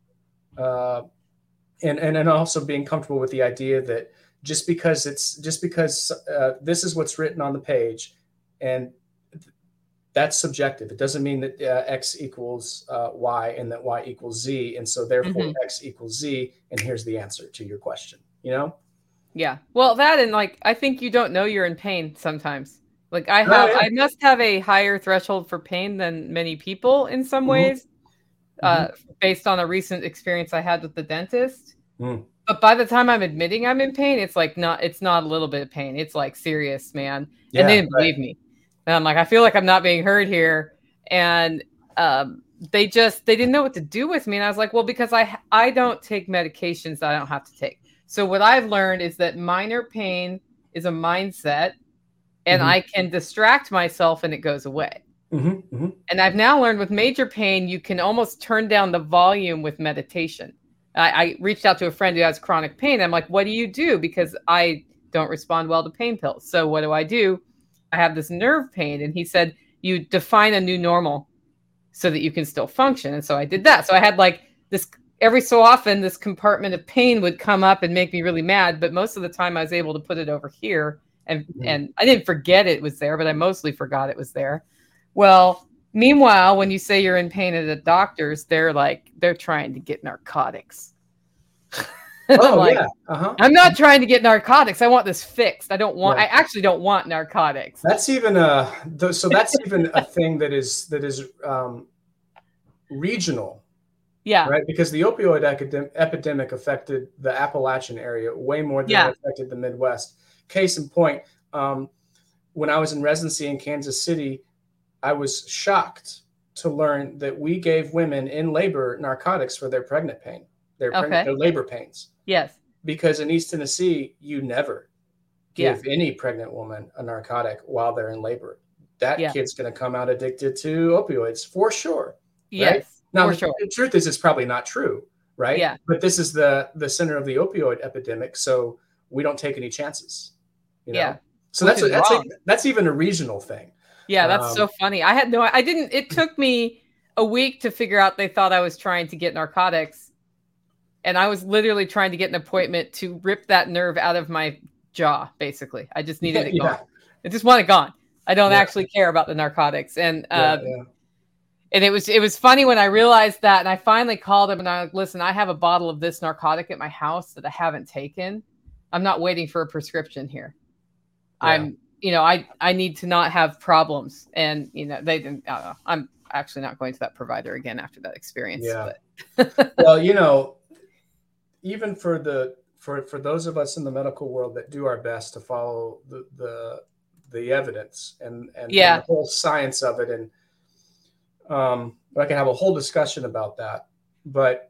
and also being comfortable with the idea that just because this is what's written on the page, and that's subjective. It doesn't mean that X equals Y and that Y equals Z. And so therefore X equals Z. And here's the answer to your question, you know? Yeah. Well, that, and like, I think you don't know you're in pain sometimes. Like, I must have a higher threshold for pain than many people in some ways, based on a recent experience I had with the dentist. But by the time I'm admitting I'm in pain, it's not a little bit of pain. It's like serious, man. Yeah, and they didn't believe me. And I'm like, I feel like I'm not being heard here. And they didn't know what to do with me. And I was like, well, because I don't take medications that I don't have to take. So what I've learned is that minor pain is a mindset, and I can distract myself and it goes away. And I've now learned with major pain, you can almost turn down the volume with meditation. I reached out to a friend who has chronic pain. I'm like, what do you do? Because I don't respond well to pain pills. So what do? I have this nerve pain. And he said, you define a new normal so that you can still function. And so I did that. So I had like this, every so often, this compartment of pain would come up and make me really mad. But most of the time I was able to put it over here. And I didn't forget it was there, but I mostly forgot it was there. Well, meanwhile, when you say you're in pain at a doctor's, they're trying to get narcotics. Oh, like, yeah. Uh-huh. I'm not trying to get narcotics. I want this fixed. I Yeah. actually don't want narcotics. That's even so that's even a thing that is regional. Yeah. Right. Because the opioid epidemic affected the Appalachian area way more than it affected the Midwest. Case in point, when I was in residency in Kansas City, I was shocked to learn that we gave women in labor narcotics for their pregnant pain, their labor pains. Yes. Because in East Tennessee, you never give any pregnant woman a narcotic while they're in labor. That kid's going to come out addicted to opioids for sure. Yes. Right? Now, the truth is, it's probably not true, right? Yeah. But this is the center of the opioid epidemic, so we don't take any chances. You know? Yeah. So that's even a regional thing. Yeah, that's so funny. It took me a week to figure out they thought I was trying to get narcotics. And I was literally trying to get an appointment to rip that nerve out of my jaw, basically. I just needed it gone. I just want it gone. I don't actually care about the narcotics. And and it was funny when I realized that, and I finally called him and I was like, listen, I have a bottle of this narcotic at my house that I haven't taken. I'm not waiting for a prescription here. Yeah. I need to not have problems. And, they didn't, I don't know. I'm actually not going to that provider again after that experience. Yeah. Well, even for those of us in the medical world that do our best to follow the evidence and the whole science of it. And I can have a whole discussion about that, but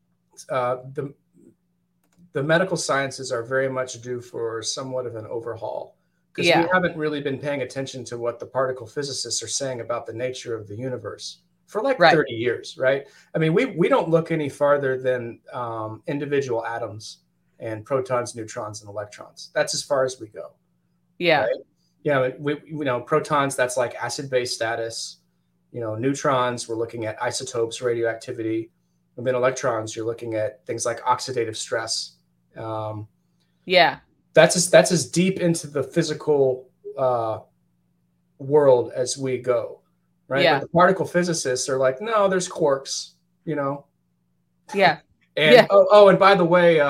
the medical sciences are very much due for somewhat of an overhaul, because we haven't really been paying attention to what the particle physicists are saying about the nature of the universe for 30 years, right? I mean, we don't look any farther than individual atoms and protons, neutrons, and electrons. That's as far as we go. Yeah. Right? Yeah. Protons, that's like acid-base status. Neutrons, we're looking at isotopes, radioactivity. And then electrons, you're looking at things like oxidative stress. That's as deep into the physical world as we go, right? Yeah. But the particle physicists are like, no, there's quarks, Yeah. And and by the way,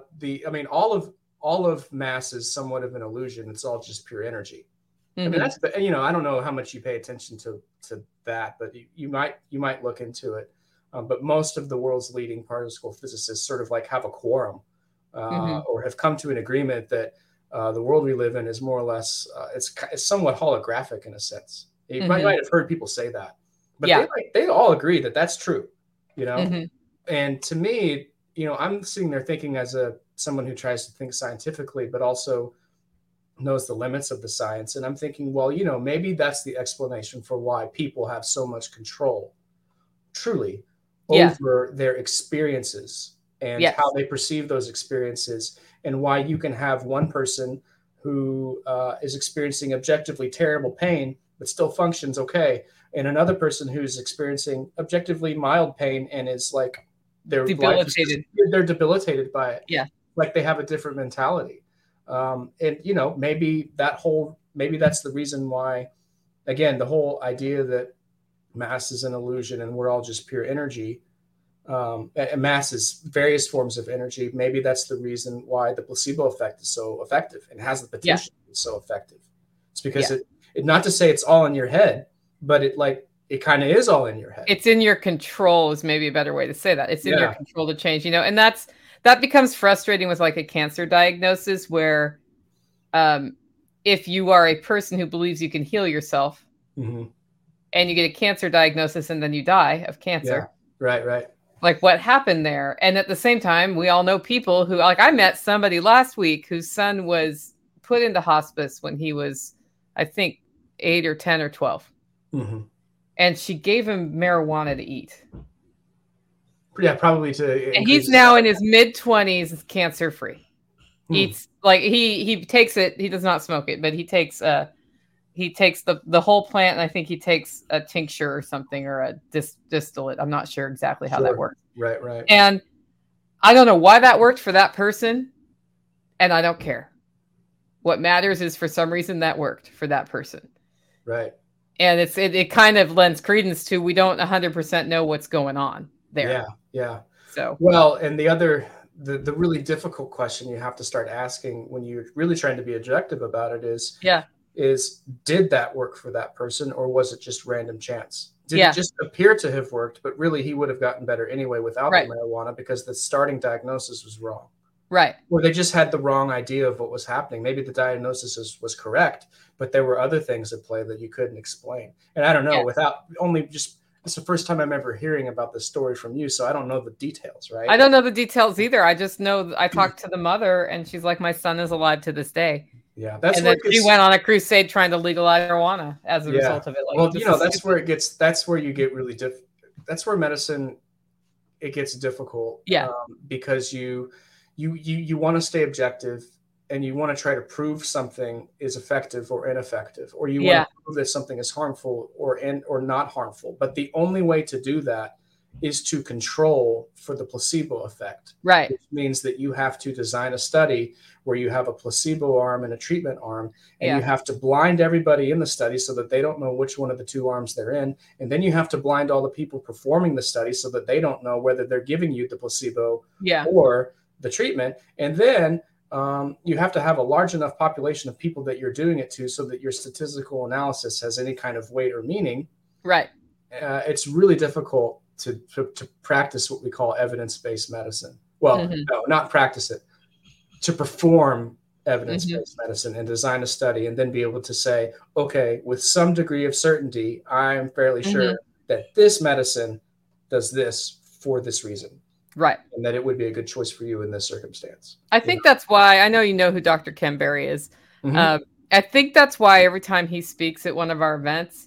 all of mass is somewhat of an illusion. It's all just pure energy. Mm-hmm. I mean, that's, I don't know how much you pay attention to that, but you might look into it. But most of the world's leading particle physicists sort of like have a quorum or have come to an agreement that the world we live in is more or less, it's somewhat holographic in a sense. You might have heard people say that, but they all agree that that's true, Mm-hmm. And to me, I'm sitting there thinking as someone who tries to think scientifically, but also knows the limits of the science. And I'm thinking, well, maybe that's the explanation for why people have so much control, truly, over their experiences and how they perceive those experiences, and why you can have one person who is experiencing objectively terrible pain, but still functions okay, and another person who's experiencing objectively mild pain and is like, they're debilitated by it. Yeah. Like they have a different mentality. And maybe that's the reason why, again, the whole idea that mass is an illusion and we're all just pure energy, and mass is various forms of energy. Maybe that's the reason why the placebo effect is so effective and has the potential to be so effective. It's because it not to say it's all in your head, but it kind of is all in your head. It's in your control is maybe a better way to say that. It's in your control to change, and that becomes frustrating with like a cancer diagnosis where if you are a person who believes you can heal yourself and you get a cancer diagnosis and then you die of cancer. Yeah. Right. Like what happened there? And at the same time, we all know people who, like I met somebody last week whose son was put into hospice when he was, I think, 8 or 10 or 12. Mm-hmm. And she gave him marijuana to eat. Yeah, probably to. And he's now in his mid-20s, cancer-free. Eats like he takes it. He does not smoke it, but he takes the whole plant, and I think he takes a tincture or something or a distillate. I'm not sure exactly how that works. Right. And I don't know why that worked for that person, and I don't care. What matters is for some reason that worked for that person. Right. And it kind of lends credence to we don't 100% know what's going on there. Yeah. So well, and the other the really difficult question you have to start asking when you're really trying to be objective about it is did that work for that person, or was it just random chance? Did it just appear to have worked, but really he would have gotten better anyway without the marijuana because the starting diagnosis was wrong? Right. Or they just had the wrong idea of what was happening. Maybe the diagnosis was correct, but there were other things at play that you couldn't explain. And I don't know, without only just, it's the first time I'm ever hearing about this story from you, so I don't know the details, right? I don't know the details either. I just know I talked to the mother, and she's like, my son is alive to this day. Yeah, and then she went on a crusade trying to legalize marijuana as a result of it. Like, well, that's where it gets. That's where you get really that's where medicine it gets difficult. Yeah, because you want to stay objective, and you want to try to prove something is effective or ineffective, or you want to prove that something is harmful or not harmful. But the only way to do that is to control for the placebo effect. Right. Which means that you have to design a study where you have a placebo arm and a treatment arm, and you have to blind everybody in the study so that they don't know which one of the two arms they're in. And then you have to blind all the people performing the study so that they don't know whether they're giving you the placebo or the treatment. And then you have to have a large enough population of people that you're doing it to so that your statistical analysis has any kind of weight or meaning. Right. It's really difficult to practice what we call evidence-based medicine. Well, no, not practice it. To perform evidence-based medicine and design a study and then be able to say, okay, with some degree of certainty, I'm fairly sure that this medicine does this for this reason. Right. And that it would be a good choice for you in this circumstance. I think that's why, I know you know who Dr. Ken Berry is. I think that's why every time he speaks at one of our events,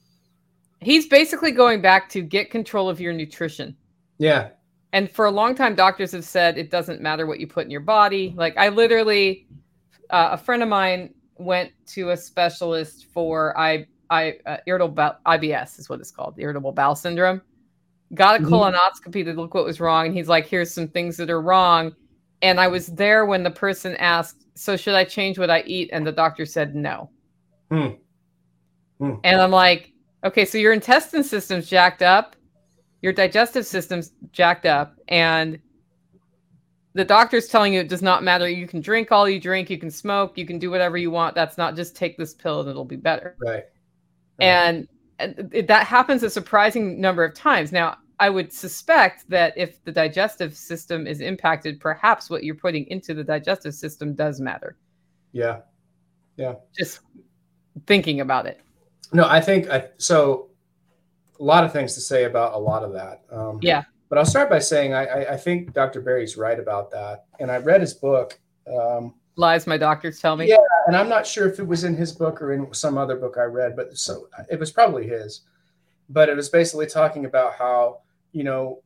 he's basically going back to get control of your nutrition. Yeah. And for a long time, doctors have said it doesn't matter what you put in your body. Like I literally, a friend of mine went to a specialist for irritable IBS is what it's called, the irritable bowel syndrome. Got a colonoscopy to look what was wrong. And he's like, here's some things that are wrong. And I was there when the person asked, so should I change what I eat? And the doctor said no. And I'm like, okay, so your intestine system's jacked up. Your digestive system's jacked up, and the doctor's telling you it does not matter. You can drink all you drink, you can smoke, you can do whatever you want. That's not just take this pill and it'll be better. Right. And that happens a surprising number of times. Now, I would suspect that if the digestive system is impacted, perhaps what you're putting into the digestive system does matter. Yeah. Yeah. Just thinking about it. No, I think so. A lot of things to say about a lot of that. But I'll start by saying I think Dr. Berry's right about that. And I read his book. Lies my doctors tell me. Yeah, and I'm not sure if it was in his book or in some other book I read, but so it was probably his. But it was basically talking about how, you know,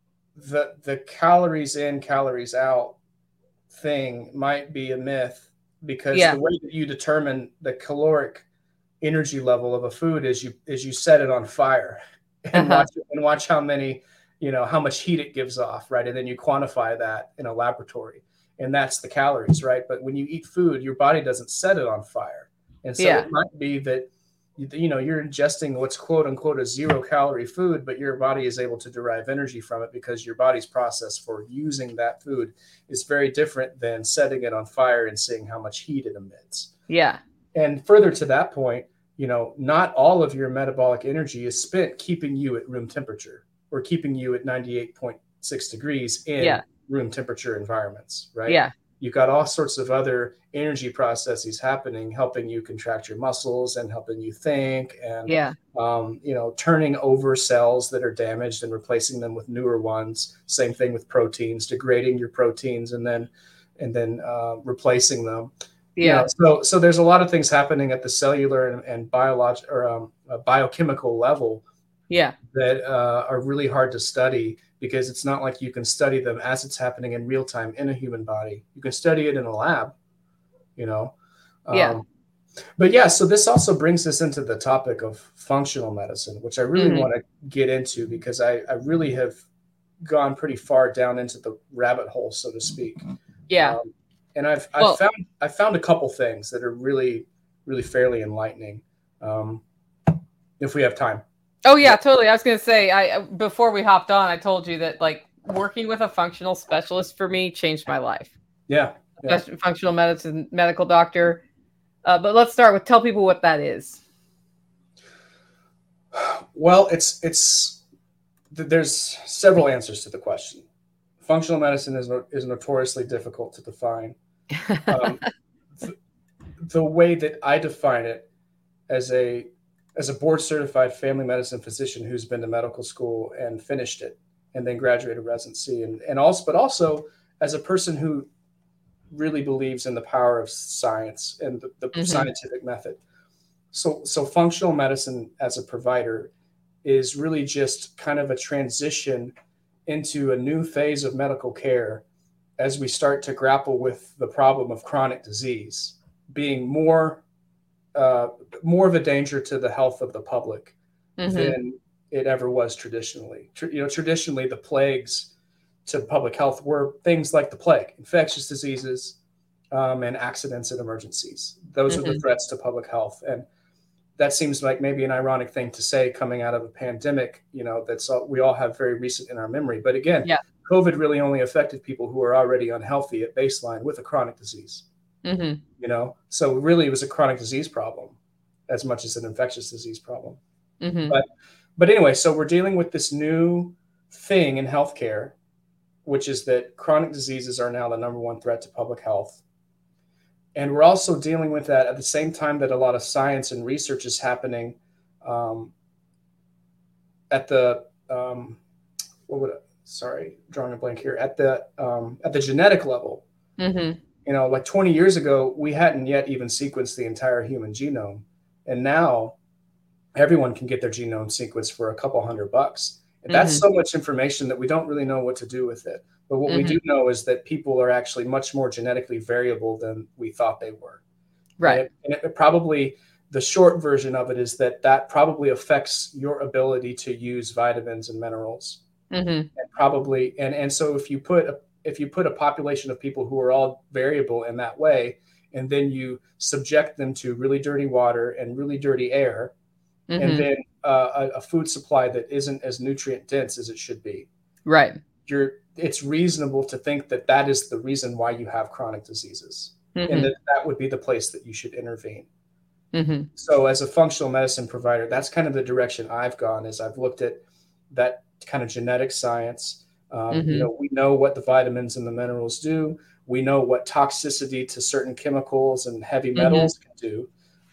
the calories in, calories out thing might be a myth because the way that you determine the caloric energy level of a food is you set it on fire and watch how many, you know, how much heat it gives off, right? And then you quantify that in a laboratory, and that's the calories, right? But when you eat food, your body doesn't set it on fire, and so it might be that you know you're ingesting what's quote unquote a 0-calorie food, but your body is able to derive energy from it because your body's process for using that food is very different than setting it on fire and seeing how much heat it emits. Yeah. And further to that point, you know, not all of your metabolic energy is spent keeping you at room temperature or keeping you at 98.6 degrees in room temperature environments, right? Yeah. You've got all sorts of other energy processes happening, helping you contract your muscles and helping you think and, you know, turning over cells that are damaged and replacing them with newer ones. Same thing with proteins, degrading your proteins and then replacing them. Yeah. You know, so there's a lot of things happening at the cellular and biochemical level. Yeah. That are really hard to study because it's not like you can study them as it's happening in real time in a human body. You can study it in a lab, you know. But yeah, so this also brings us into the topic of functional medicine, which I really want to get into because I really have gone pretty far down into the rabbit hole, so to speak. Yeah. And I've found a couple things that are really, really fairly enlightening. If we have time. Oh yeah, totally. I was going to say, before we hopped on, I told you that like working with a functional specialist for me changed my life. Yeah. Functional medicine, medical doctor. But let's start with tell people what that is. Well, there's several answers to the question. Functional medicine is notoriously difficult to define. The way that I define it as a board certified family medicine physician who's been to medical school and finished it and then graduated residency and also as a person who really believes in the power of science and the scientific method. So functional medicine as a provider is really just kind of a transition into a new phase of medical care as we start to grapple with the problem of chronic disease being more of a danger to the health of the public than it ever was traditionally. Traditionally, the plagues to public health were things like the plague, infectious diseases, and accidents and emergencies. Those are the threats to public health. And that seems like maybe an ironic thing to say coming out of a pandemic, we all have very recent in our memory. But again, COVID really only affected people who are already unhealthy at baseline with a chronic disease. So really it was a chronic disease problem as much as an infectious disease problem. But anyway, so we're dealing with this new thing in healthcare, which is that chronic diseases are now the number one threat to public health. And we're also dealing with that at the same time that a lot of science and research is happening at the drawing a blank here at the genetic level. Like 20 years ago, we hadn't yet even sequenced the entire human genome. And now everyone can get their genome sequenced for a couple $100. And that's so much information that we don't really know what to do with it. But what we do know is that people are actually much more genetically variable than we thought they were. Right. And it probably, the short version of it is that probably affects your ability to use vitamins and minerals. And probably, and so if you put a population of people who are all variable in that way, and then you subject them to really dirty water and really dirty air, and then a food supply that isn't as nutrient dense as it should be. Right. It's reasonable to think that is the reason why you have chronic diseases, and that would be the place that you should intervene. So as a functional medicine provider, that's kind of the direction I've gone, is I've looked at that kind of genetic science. We know what the vitamins and the minerals do. We know what toxicity to certain chemicals and heavy metals can do.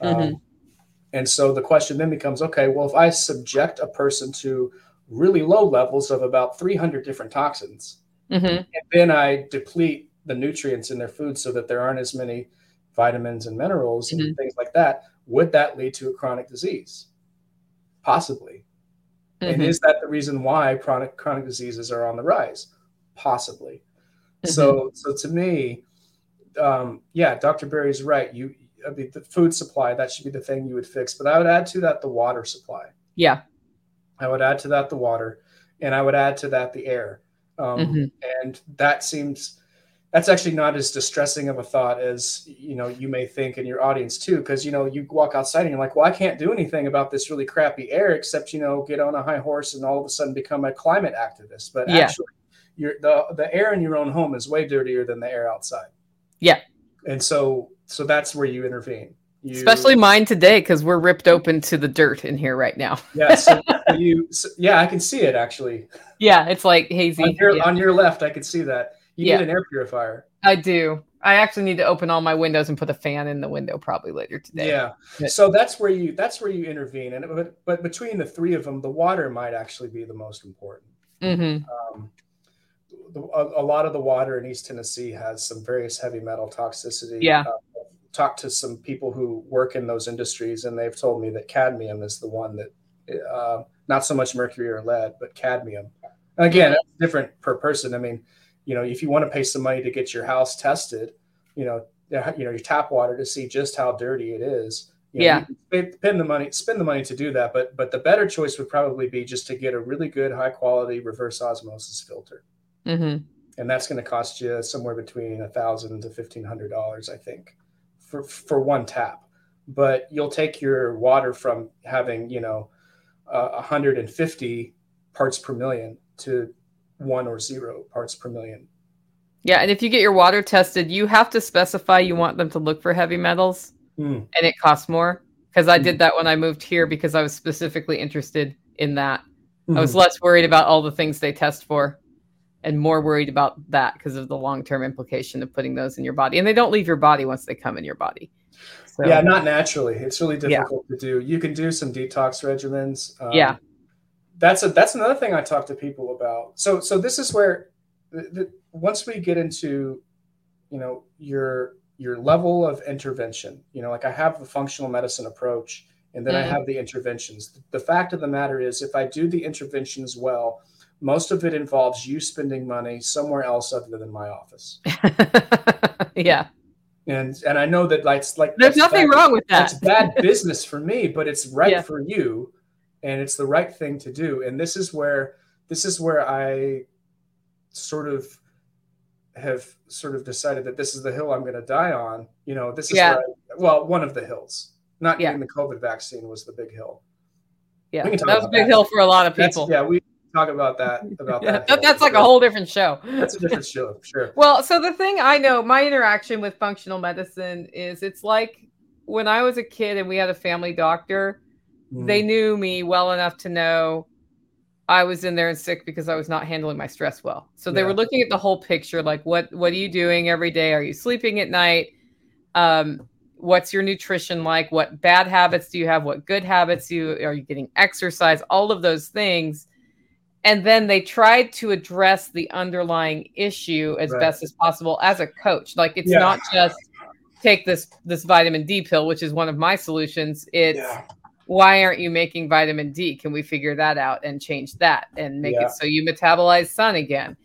And so the question then becomes, okay, well, if I subject a person to really low levels of about 300 different toxins, and then I deplete the nutrients in their food so that there aren't as many vitamins and minerals and things like that, would that lead to a chronic disease? Possibly. And is that the reason why chronic diseases are on the rise? Possibly. So to me, Dr. Berry's right. The food supply, that should be the thing you would fix. But I would add to that the water supply. Yeah. I would add to that the water, and I would add to that the air. And that's actually not as distressing of a thought as, you may think in your audience too, because, you walk outside and you're like, well, I can't do anything about this really crappy air except, get on a high horse and all of a sudden become a climate activist. But actually, the air in your own home is way dirtier than the air outside. Yeah. And so that's where you intervene. Especially mine today, because we're ripped open to the dirt in here right now. Yeah. I can see it actually. Yeah. It's like hazy. On your left, I could see that. You need an air purifier. I do. I actually need to open all my windows and put a fan in the window probably later today. Yeah. So that's where you intervene. But between the three of them, the water might actually be the most important. A lot of the water in East Tennessee has some various heavy metal toxicity. Yeah. Talked to some people who work in those industries, and they've told me that cadmium is the one that, not so much mercury or lead, but cadmium. And again, that's different per person. I mean, if you want to pay some money to get your house tested, your tap water to see just how dirty it is. You spend the money to do that. But the better choice would probably be just to get a really good, high quality reverse osmosis filter. And that's going to cost you somewhere between $1,000 to $1,500, I think, for one tap. But you'll take your water from having, 150 parts per million to 1 or 0 parts per million. Yeah, and if you get your water tested, you have to specify you want them to look for heavy metals, and it costs more. Because I did that when I moved here because I was specifically interested in that. I was less worried about all the things they test for and more worried about that because of the long-term implication of putting those in your body. And they don't leave your body once they come in your body. So, yeah, not naturally. It's really difficult to do. You can do some detox regimens. That's another thing I talk to people about. So this is where once we get into, your level of intervention, like I have the functional medicine approach, and then I have the interventions. The fact of the matter is, if I do the interventions well, most of it involves you spending money somewhere else other than my office. Yeah. And I know that there's nothing wrong with that. It's bad business for me, but it's right for you, and it's the right thing to do. And this is where I have decided that this is the hill I'm going to die on. This is one of the hills. Not getting the COVID vaccine was the big hill. Yeah, that was a big hill for a lot of people. We talk about that. That's like a whole different show. That's a different show, sure. Well, so the thing I know, my interaction with functional medicine is it's like when I was a kid and we had a family doctor, they knew me well enough to know I was in there and sick because I was not handling my stress well. So they were looking at the whole picture, like what are you doing every day? Are you sleeping at night? What's your nutrition like? What bad habits do you have? What good habits are you getting exercise? All of those things. And then they tried to address the underlying issue as best as possible as a coach. Like it's not just take this vitamin D pill, which is one of my solutions. It's why aren't you making vitamin D? Can we figure that out and change that and make it so you metabolize sun again?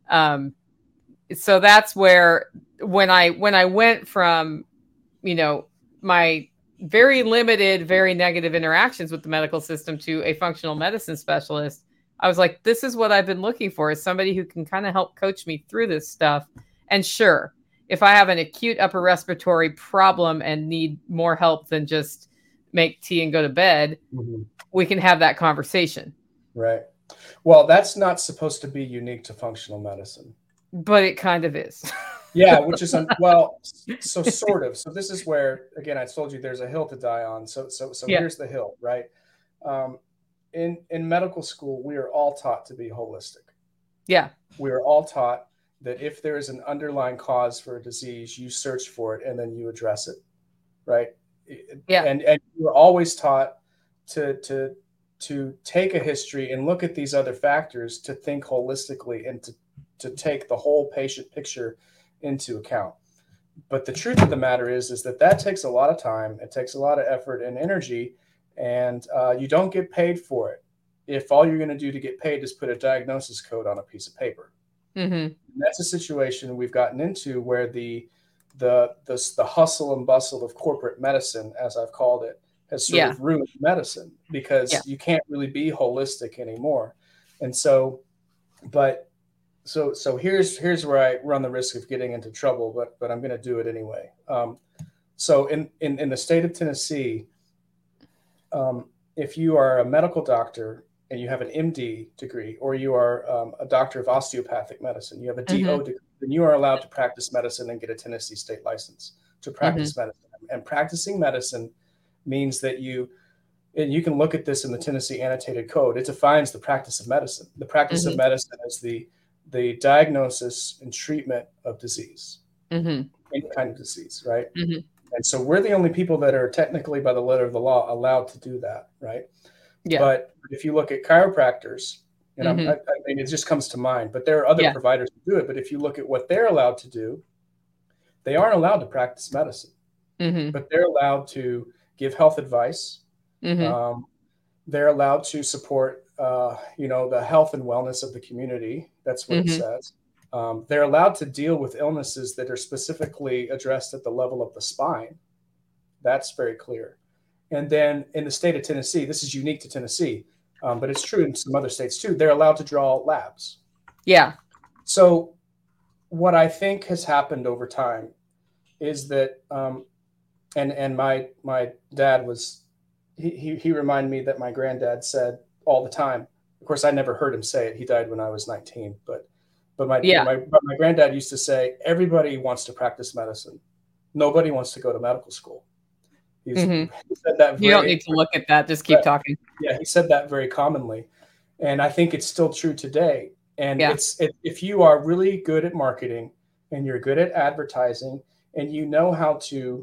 So that's where when I went from, my very limited, very negative interactions with the medical system to a functional medicine specialist, I was like, this is what I've been looking for, is somebody who can kind of help coach me through this stuff. And sure, if I have an acute upper respiratory problem and need more help than just make tea and go to bed, we can have that conversation. Right. Well, that's not supposed to be unique to functional medicine. But it kind of is. Yeah, which is, so sort of. So this is where, again, I told you there's a hill to die on. So here's the hill, right? In medical school, we are all taught to be holistic. Yeah. We are all taught that if there is an underlying cause for a disease, you search for it and then you address it, right? Yeah. And you're always taught to take a history and look at these other factors, to think holistically and to take the whole patient picture into account. But the truth of the matter is that takes a lot of time. It takes a lot of effort and energy, and you don't get paid for it if all you're going to do to get paid is put a diagnosis code on a piece of paper. And that's a situation we've gotten into where the hustle and bustle of corporate medicine, as I've called it, has sort of ruined medicine, because you can't really be holistic anymore. And so here's where I run the risk of getting into trouble, but I'm going to do it anyway. So in the state of Tennessee, if you are a medical doctor and you have an MD degree, or you are a doctor of osteopathic medicine, you have a DO degree, then you are allowed to practice medicine and get a Tennessee state license to practice medicine. And practicing medicine means that and you can look at this in the Tennessee Annotated Code. It defines the practice of medicine. The practice of medicine is the diagnosis and treatment of disease, any kind of disease, right? And so we're the only people that are technically, by the letter of the law, allowed to do that, right? Yeah. But if you look at chiropractors, and I mean, it just comes to mind, but there are other providers who do it. But if you look at what they're allowed to do, they aren't allowed to practice medicine, but they're allowed to give health advice. They're allowed to support, the health and wellness of the community. That's what it says. They're allowed to deal with illnesses that are specifically addressed at the level of the spine. That's very clear. And then in the state of Tennessee, this is unique to Tennessee, but it's true in some other states too, they're allowed to draw labs. Yeah. So what I think has happened over time is that, and my dad was, he reminded me that my granddad said all the time, Of course, I never heard him say it. He died when I was 19. But my granddad used to say, everybody wants to practice medicine. Nobody wants to go to medical school. He said that you don't need to look at that. Just keep talking. Yeah, he said that very commonly. And I think it's still true today. And if you are really good at marketing and you're good at advertising and you know how to,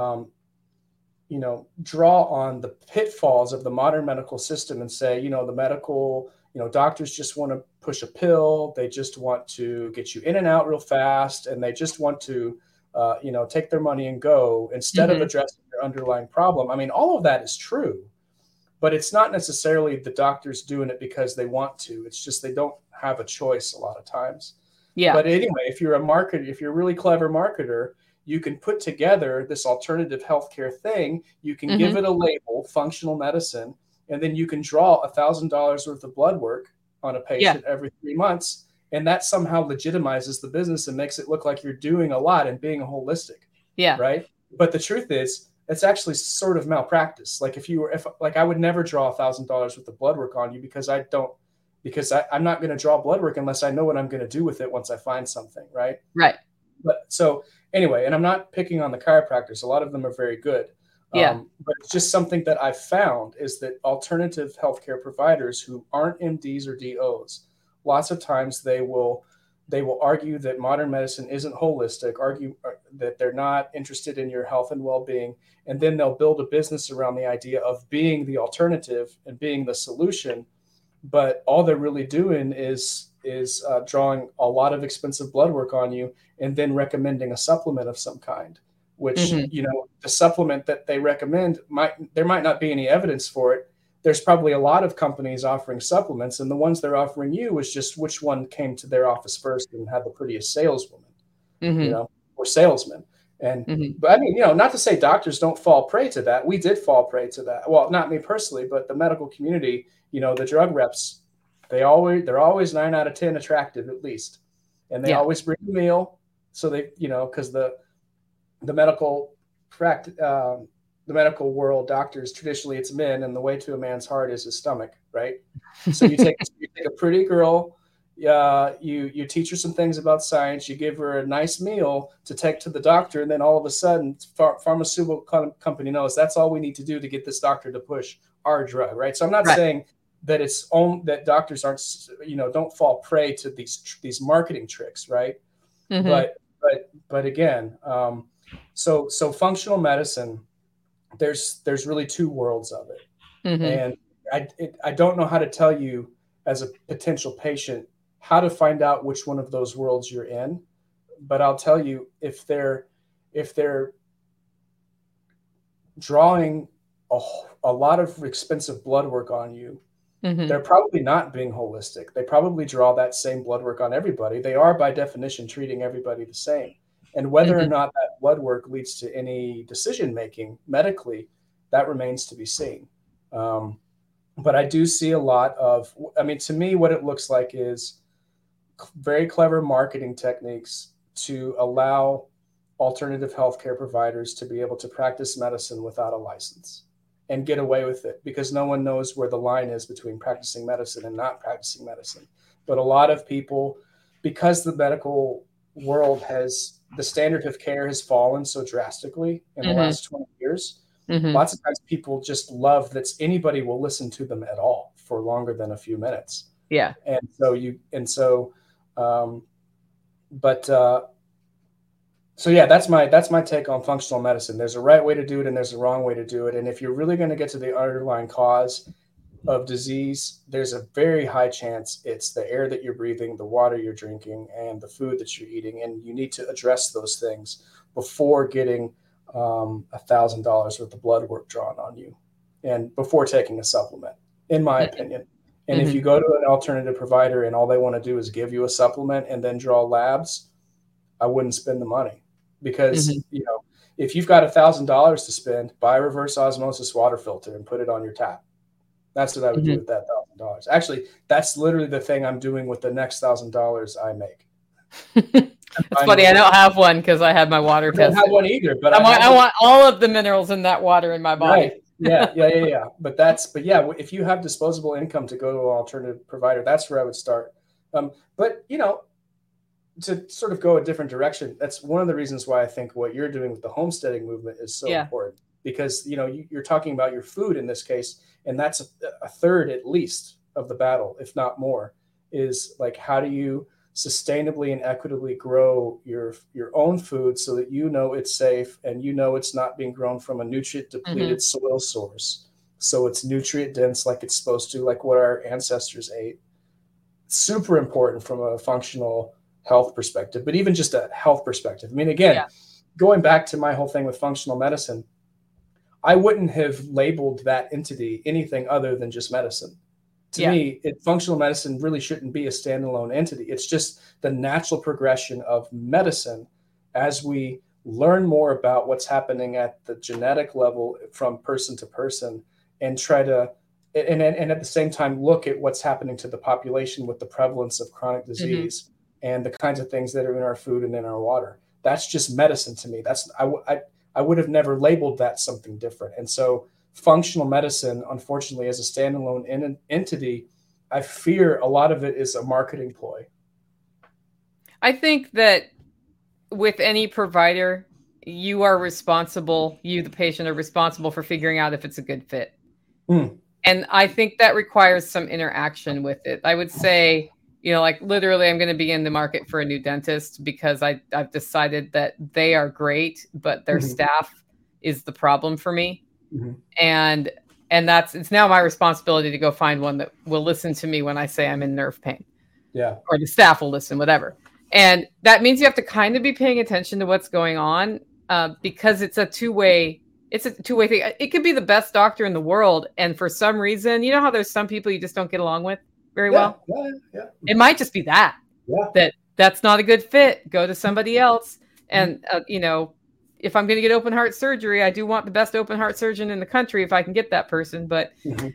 draw on the pitfalls of the modern medical system and say, the medical, doctors just want to push a pill. They just want to get you in and out real fast. And they just want to, take their money and go instead of addressing your underlying problem. I mean, all of that is true, but it's not necessarily the doctors doing it because they want to. It's just they don't have a choice a lot of times. Yeah. But anyway, if you're a marketer, if you're a really clever marketer, you can put together this alternative healthcare thing. You can give it a label, functional medicine, and then you can draw $1,000 worth of blood work on a patient every 3 months. And that somehow legitimizes the business and makes it look like you're doing a lot and being holistic. Yeah. Right. But the truth is, it's actually sort of malpractice. Like if I would never draw $1,000 worth of blood work on you because I'm not going to draw blood work unless I know what I'm going to do with it once I find something. Right. Right. But so anyway, and I'm not picking on the chiropractors. A lot of them are very good. Yeah. But it's just something that I've found is that alternative healthcare providers who aren't MDs or DOs, lots of times they will argue that modern medicine isn't holistic, argue that they're not interested in your health and well-being, and then they'll build a business around the idea of being the alternative and being the solution. But all they're really doing is drawing a lot of expensive blood work on you and then recommending a supplement of some kind, which, the supplement that they recommend there might not be any evidence for it. There's probably a lot of companies offering supplements, and the ones they're offering you was just which one came to their office first and had the prettiest saleswoman, or salesman. And, but I mean, not to say doctors don't fall prey to that. We did fall prey to that. Well, not me personally, but the medical community, the drug reps, they're always 9 out of 10 attractive at least. And they always bring a meal. So they, cause the medical the medical world, doctors, traditionally it's men, and the way to a man's heart is his stomach, right? So you take a pretty girl, you teach her some things about science, you give her a nice meal to take to the doctor, and then all of a sudden, pharmaceutical company knows that's all we need to do to get this doctor to push our drug, right? So I'm not saying that that doctors aren't, don't fall prey to these marketing tricks, right? But again, so functional medicine, there's really two worlds of it. And I don't know how to tell you as a potential patient how to find out which one of those worlds you're in, but I'll tell you, if they're drawing a lot of expensive blood work on you, they're probably not being holistic. They probably draw that same blood work on everybody. They are by definition treating everybody the same. And whether or not that blood work leads to any decision-making medically, that remains to be seen. But I do see a lot of, to me, what it looks like is very clever marketing techniques to allow alternative healthcare providers to be able to practice medicine without a license and get away with it, because no one knows where the line is between practicing medicine and not practicing medicine. But a lot of people, because the medical world the standard of care has fallen so drastically in the last 20 years. Lots of times people just love that anybody will listen to them at all for longer than a few minutes. Yeah. So yeah, that's my take on functional medicine. There's a right way to do it and there's a wrong way to do it. And if you're really going to get to the underlying cause of disease, there's a very high chance it's the air that you're breathing, the water you're drinking, and the food that you're eating. And you need to address those things before getting $1,000 worth of blood work drawn on you and before taking a supplement, in my opinion. And if you go to an alternative provider and all they want to do is give you a supplement and then draw labs, I wouldn't spend the money, because, if you've got $1,000 to spend, buy a reverse osmosis water filter and put it on your tap. That's what I would do with that $1,000. Actually, that's literally the thing I'm doing with the next $1,000 I make. It's funny. I don't have one because I had my water tested. I don't have one either, but I want all of the minerals in that water in my body. Right. Yeah. But yeah, if you have disposable income to go to an alternative provider, that's where I would start. But to sort of go a different direction, that's one of the reasons why I think what you're doing with the homesteading movement is so important, because you're talking about your food in this case, and that's a third at least of the battle, if not more, is like, how do you sustainably and equitably grow your own food so that it's safe and it's not being grown from a nutrient depleted soil source, so it's nutrient dense like it's supposed to, like what our ancestors ate. Super important from a functional health perspective, but even just a health perspective. I mean, again, going back to my whole thing with functional medicine, I wouldn't have labeled that entity anything other than just medicine. To me, functional medicine really shouldn't be a standalone entity. It's just the natural progression of medicine as we learn more about what's happening at the genetic level from person to person, and try to, and at the same time, look at what's happening to the population with the prevalence of chronic disease and the kinds of things that are in our food and in our water. That's just medicine to me. I would have never labeled that something different. And so functional medicine, unfortunately, as a standalone entity, I fear a lot of it is a marketing ploy. I think that with any provider, you are responsible, you, the patient, are responsible for figuring out if it's a good fit. And I think that requires some interaction with it. I would say, like literally, I'm going to be in the market for a new dentist because I've decided that they are great, but their staff is the problem for me. And it's now my responsibility to go find one that will listen to me when I say I'm in nerve pain. Or the staff will listen, whatever. And that means you have to kind of be paying attention to what's going on, because it's a two-way thing. It could be the best doctor in the world, and for some reason, you know how there's some people you just don't get along with very well? It might just be that's not a good fit. Go to somebody else. And if I'm going to get open heart surgery, I do want the best open heart surgeon in the country if I can get that person. But,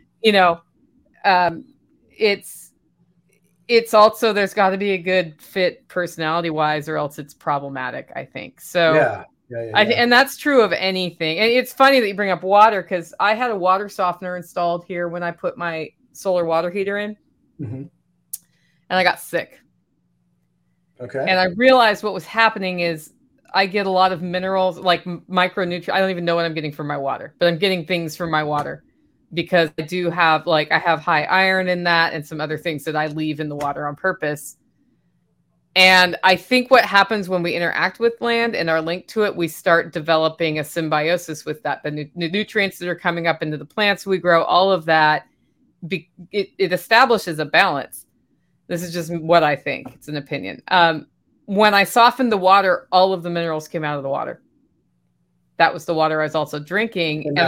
it's also, there's got to be a good fit personality wise, or else it's problematic, I think. So and that's true of anything. And it's funny that you bring up water, because I had a water softener installed here when I put my solar water heater in, and I got sick. Okay. And I realized what was happening is I get a lot of minerals, like micronutrients. I don't even know what I'm getting from my water, but I'm getting things from my water because I do have, I have high iron in that and some other things that I leave in the water on purpose. And I think what happens when we interact with land and are linked to it, we start developing a symbiosis with that. The nutrients that are coming up into the plants we grow, all of that, it establishes a balance. This is just what I think. It's an opinion. When I softened the water, all of the minerals came out of the water. That was the water I was also drinking. And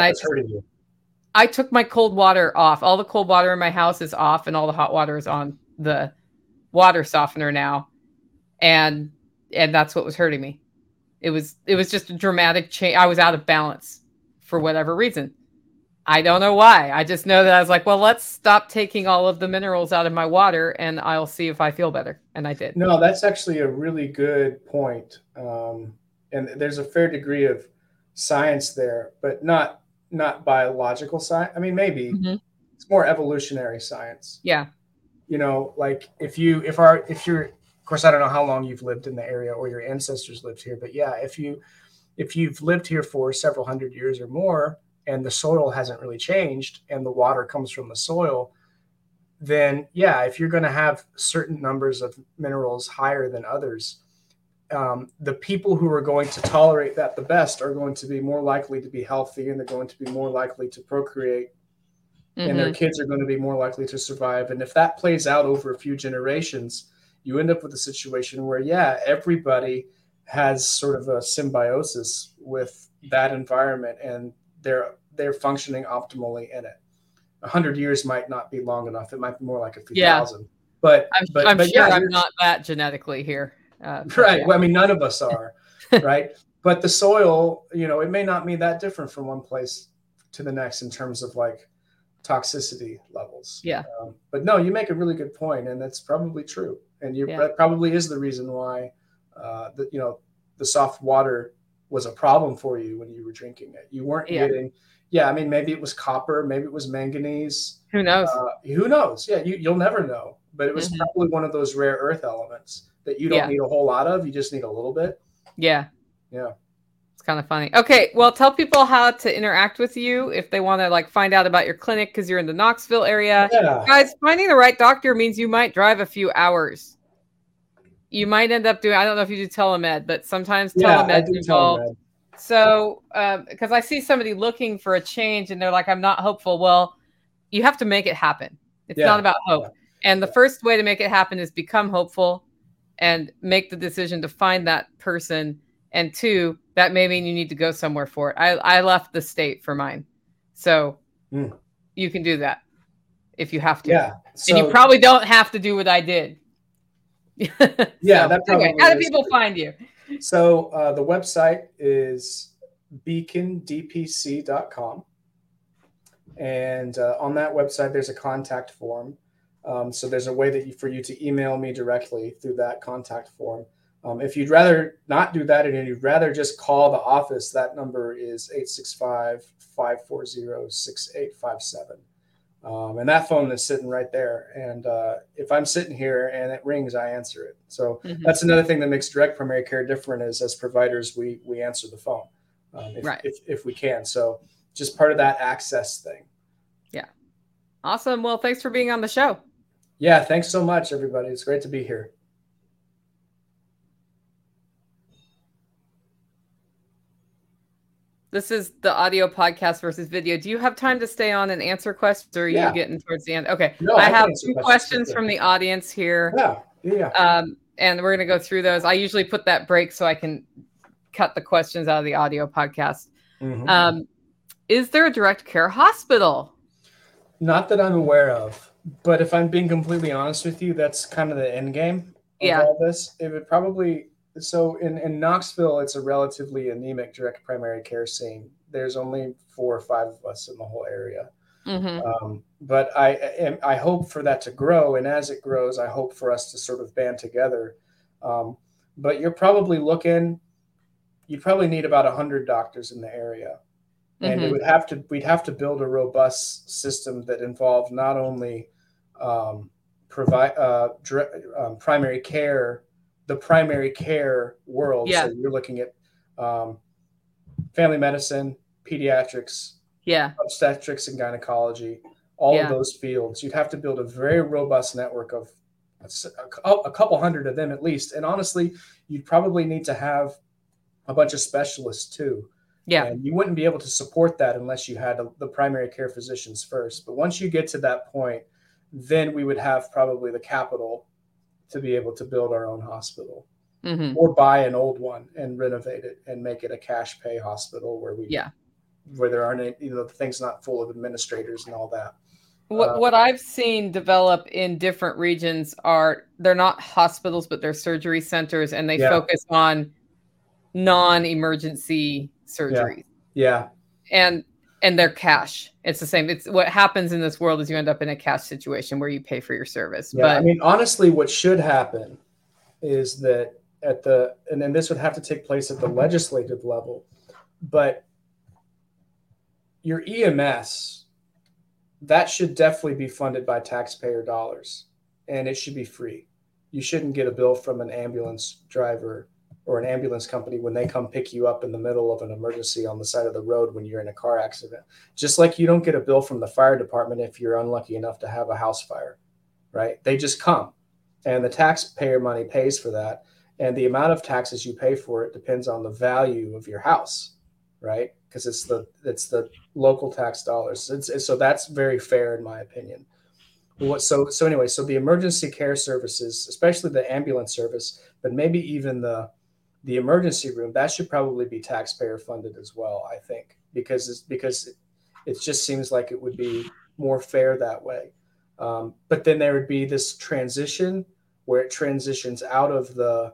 I took my cold water off. All the cold water in my house is off, and all the hot water is on the water softener now. And that's what was hurting me. It was just a dramatic change. I was out of balance for whatever reason. I don't know why. I just know that I was like, well, let's stop taking all of the minerals out of my water and I'll see if I feel better. And I did. No, that's actually a really good point. And there's a fair degree of science there, but not biological science. I mean, maybe it's more evolutionary science. Yeah. Like if you're, of course, I don't know how long you've lived in the area or your ancestors lived here, but yeah, if you've lived here for several hundred years or more, and the soil hasn't really changed and the water comes from the soil, then yeah, if you're going to have certain numbers of minerals higher than others, the people who are going to tolerate that the best are going to be more likely to be healthy, and they're going to be more likely to procreate, and their kids are going to be more likely to survive. And if that plays out over a few generations, you end up with a situation where, yeah, everybody has sort of a symbiosis with that environment, and they're functioning optimally in it. 100 years might not be long enough. It might be more like a few thousand. But I'm sure I'm not that genetically here. Right. Yeah. Well, I mean, none of us are, right? But the soil, it may not be that different from one place to the next in terms of toxicity levels. Yeah. But no, you make a really good point, and that's probably true. And that probably is the reason why, the soft water was a problem for you when you were drinking it. You weren't getting, I mean, maybe it was copper, maybe it was manganese. Who knows? Who knows? Yeah, you'll never know. But it was probably one of those rare earth elements that you don't need a whole lot of. You just need a little bit. Yeah. Yeah. It's kind of funny. Okay. Well, tell people how to interact with you if they want to like find out about your clinic because you're in the Knoxville area. Yeah. Guys, finding the right doctor means you might drive a few hours. You might end up doing, I don't know if you do telemed, but sometimes telemed's involved. Telemed. So, because I see somebody looking for a change and they're like, I'm not hopeful. Well, you have to make it happen. It's not about hope. Yeah. And the first way to make it happen is become hopeful and make the decision to find that person. And 2, that may mean you need to go somewhere for it. I left the state for mine. So you can do that if you have to. Yeah. So, and you probably don't have to do what I did. Yeah. That probably how do people find you? So the website is beacondpc.com. And on that website, there's a contact form. So there's a way for you to email me directly through that contact form. If you'd rather not do that and you'd rather just call the office, that number is 865-540-6857. And that phone is sitting right there. And if I'm sitting here and it rings, I answer it. So that's another thing that makes direct primary care different is as providers, we answer the phone if we can. So just part of that access thing. Yeah. Awesome. Well, thanks for being on the show. Yeah. Thanks so much, everybody. It's great to be here. This is the audio podcast versus video. Do you have time to stay on and answer questions, or are you getting towards the end? Okay. No, I have 2 questions from the audience here. Yeah. And we're going to go through those. I usually put that break so I can cut the questions out of the audio podcast. Is there a direct care hospital? Not that I'm aware of, but if I'm being completely honest with you, that's kind of the end game of all this. It would probably... So in Knoxville, it's a relatively anemic direct primary care scene. There's only 4 or 5 of us in the whole area. But I hope for that to grow. And as it grows, I hope for us to sort of band together. But you'd probably need about 100 doctors in the area. And we'd have to build a robust system that involved not only primary care, the primary care world. So you're looking at family medicine, pediatrics, obstetrics and gynecology, all of those fields. You'd have to build a very robust network of a couple hundred of them at least. And honestly, you'd probably need to have a bunch of specialists too. Yeah. And you wouldn't be able to support that unless you had the primary care physicians first. But once you get to that point, then we would have probably the capital to be able to build our own hospital or buy an old one and renovate it and make it a cash pay hospital where there aren't any, the thing's not full of administrators and all that. What I've seen develop in different regions they're not hospitals, but they're surgery centers, and they focus on non-emergency surgeries. Yeah. And they're cash. It's the same. It's what happens in this world is you end up in a cash situation where you pay for your service. Yeah, but I mean, honestly, what should happen is that and then this would have to take place at the legislative level, but your EMS, that should definitely be funded by taxpayer dollars, and it should be free. You shouldn't get a bill from an ambulance driver or an ambulance company when they come pick you up in the middle of an emergency on the side of the road when you're in a car accident. Just like you don't get a bill from the fire department if you're unlucky enough to have a house fire, right? They just come, and the taxpayer money pays for that. And the amount of taxes you pay for it depends on the value of your house, right? Because it's the local tax dollars. So that's very fair in my opinion. So anyway, so the emergency care services, especially the ambulance service, but maybe even the emergency room, that should probably be taxpayer funded as well, I think, because it just seems like it would be more fair that way. But then there would be this transition where it transitions out of the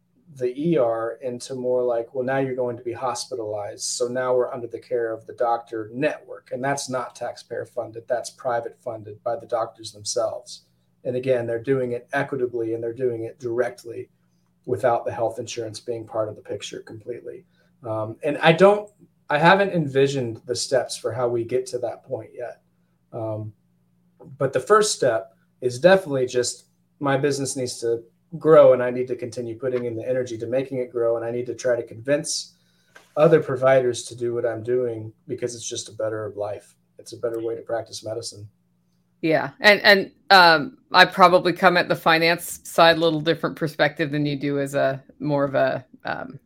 ER into more like, well, now you're going to be hospitalized. So now we're under the care of the doctor network, and that's not taxpayer funded. That's private funded by the doctors themselves. And again, they're doing it equitably and they're doing it directly without the health insurance being part of the picture completely. And I haven't envisioned the steps for how we get to that point yet. But the first step is definitely just my business needs to grow, and I need to continue putting in the energy to making it grow. And I need to try to convince other providers to do what I'm doing, because it's just a better life. It's a better way to practice medicine. Yeah. And I probably come at the finance side a little different perspective than you do, as a more of an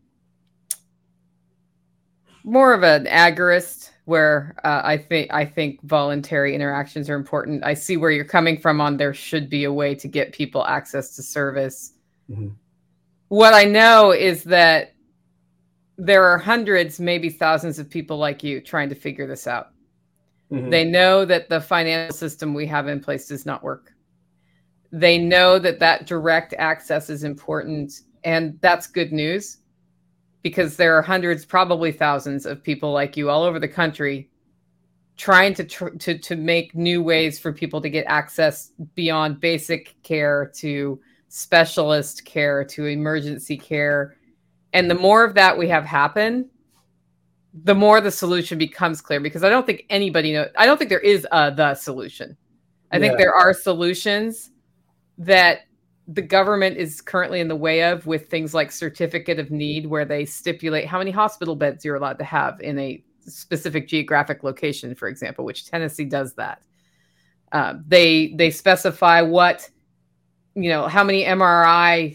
agorist, where I think voluntary interactions are important. I see where you're coming from on there should be a way to get people access to service. Mm-hmm. What I know is that there are hundreds, maybe thousands of people like you trying to figure this out. Mm-hmm. They know that the financial system we have in place does not work. They know that direct access is important, and that's good news, because there are hundreds, probably thousands of people like you all over the country trying to make new ways for people to get access beyond basic care to specialist care to emergency care. And the more of that we have happen, the more the solution becomes clear, because I don't think anybody knows. I don't think there is the solution. I think there are solutions that the government is currently in the way of, with things like certificate of need, where they stipulate how many hospital beds you're allowed to have in a specific geographic location, for example, which Tennessee does that. They specify what, how many MRI,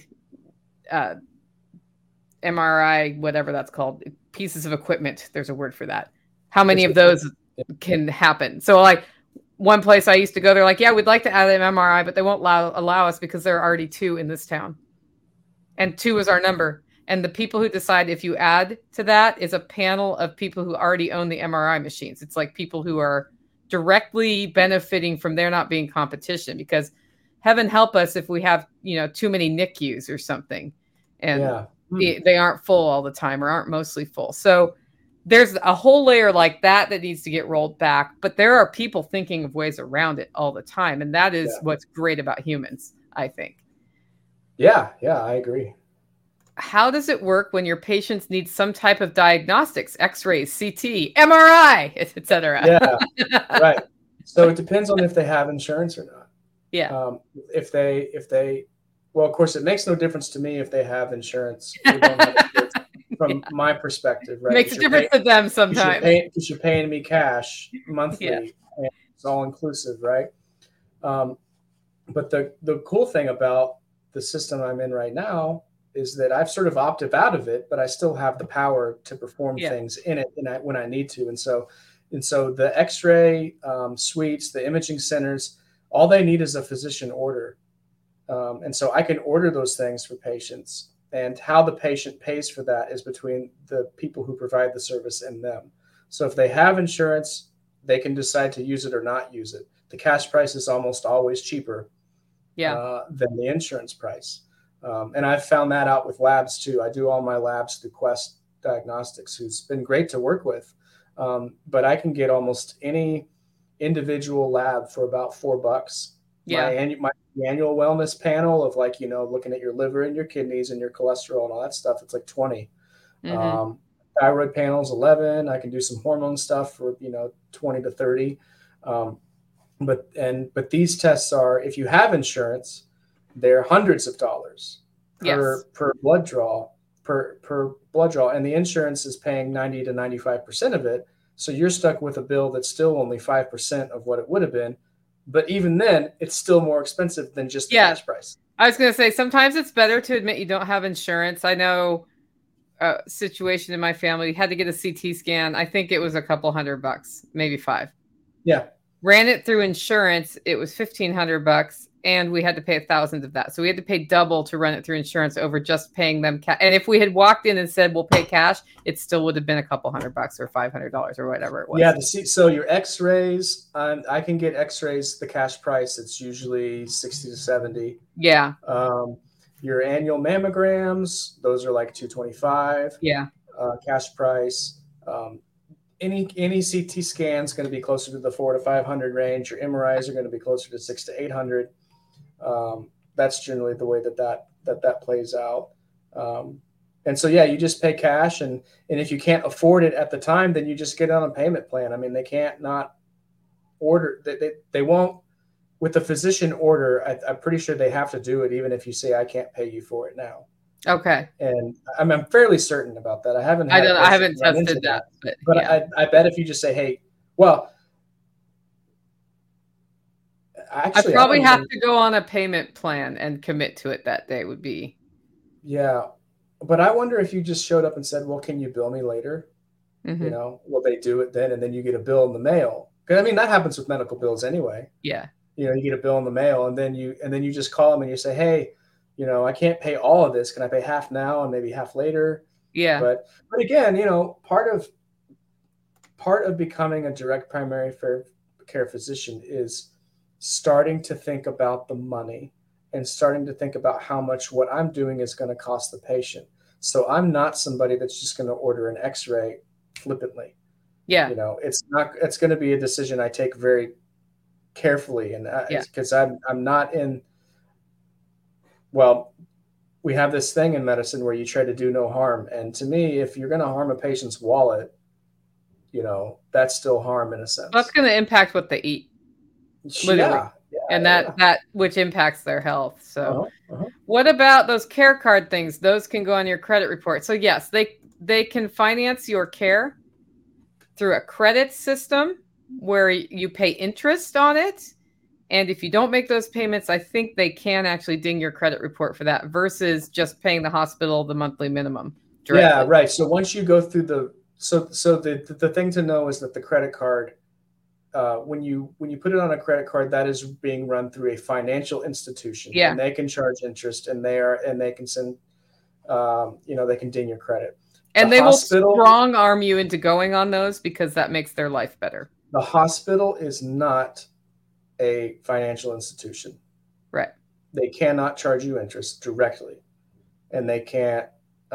whatever that's called, pieces of equipment. There's a word for that. How many of those can happen? So like one place I used to go, they're like, yeah, we'd like to add an MRI, but they won't allow us because there are already 2 in this town. And 2 is our number. And the people who decide if you add to that is a panel of people who already own the MRI machines. It's like people who are directly benefiting from there not being competition, because heaven help us if we have, too many NICUs or something. And they aren't full all the time, or aren't mostly full. So there's a whole layer like that needs to get rolled back. But there are people thinking of ways around it all the time. And that is what's great about humans, I think. Yeah, I agree. How does it work when your patients need some type of diagnostics, X-rays, CT, MRI, etc.? Yeah, right. So it depends on if they have insurance or not. Yeah. If they, well, of course, it makes no difference to me if they have insurance. Or don't have insurance from my perspective, right? Makes a difference to them sometimes. Because you're paying me cash monthly, and it's all inclusive, right? But the cool thing about the system I'm in right now is that I've sort of opted out of it, but I still have the power to perform things in it when I need to. And so the X-ray suites, the imaging centers, all they need is a physician order. And so I can order those things for patients, and how the patient pays for that is between the people who provide the service and them. So if they have insurance, they can decide to use it or not use it. The cash price is almost always cheaper than the insurance price. And I've found that out with labs too. I do all my labs through Quest Diagnostics, who's been great to work with. But I can get almost any individual lab for about $4. Yeah. My annual wellness panel of looking at your liver and your kidneys and your cholesterol and all that stuff, it's like 20. Mm-hmm. Thyroid panels, 11. I can do some hormone stuff for 20 to 30. But these tests are, if you have insurance, they're hundreds of dollars per blood draw, per blood draw, and the insurance is paying 90 to 95% of it. So you're stuck with a bill that's still only 5% of what it would have been. But even then, it's still more expensive than just the cash price. I was going to say, sometimes it's better to admit you don't have insurance. I know a situation in my family, had to get a CT scan. I think it was a couple $100, maybe $5. Yeah. Ran it through insurance. It was $1,500, and we had to pay $1,000 of that. So we had to pay double to run it through insurance over just paying them cash. And if we had walked in and said, we'll pay cash, it still would have been a couple $100 or $500 or whatever it was. Yeah. So your X-rays, I can get X-rays, the cash price, it's usually 60 to 70. Yeah. Your annual mammograms, those are like $225. Yeah. Cash price. Any CT scan is going to be closer to the $400 to $500 range. Your MRIs are going to be closer to $600 to $800. That's generally the way that plays out. And so, yeah, you just pay cash. And if you can't afford it at the time, then you just get on a payment plan. I mean, they can't not order. They won't, with the physician order, I'm pretty sure they have to do it, even if you say, I can't pay you for it now. Okay. And I'm fairly certain about that. I haven't tested that. But yeah. I bet if you just say, hey, well, actually, I probably have to go on a payment plan and commit to it that day would be. Yeah. But I wonder if you just showed up and said, well, can you bill me later? Mm-hmm. You know, will they do it then? And then you get a bill in the mail. Because I mean, that happens with medical bills anyway. Yeah. You know, you get a bill in the mail and then you just call them and you say, hey, you know, I can't pay all of this. Can I pay half now and maybe half later? Yeah. But again, you know, part of becoming a direct primary care physician is starting to think about the money and starting to think about how much what I'm doing is going to cost the patient. So I'm not somebody that's just going to order an X-ray flippantly. Yeah. You know, it's going to be a decision I take very carefully. And because I'm not in, well, we have this thing in medicine where you try to do no harm. And to me, if you're going to harm a patient's wallet, you know, that's still harm in a sense. That's going to impact what they eat. Literally. Yeah, and that which impacts their health. So what about those care card things? Those can go on your credit report. So yes, they can finance your care through a credit system where you pay interest on it. And if you don't make those payments, I think they can actually ding your credit report for that versus just paying the hospital the monthly minimum directly. Yeah, right. So once you go through the thing to know is that the credit card, when you put it on a credit card, that is being run through a financial institution. Yeah. And they can charge interest and they can send, they can ding your credit. And they will strong arm you into going on those because that makes their life better. The hospital is not a financial institution. Right. They cannot charge you interest directly. And they can't,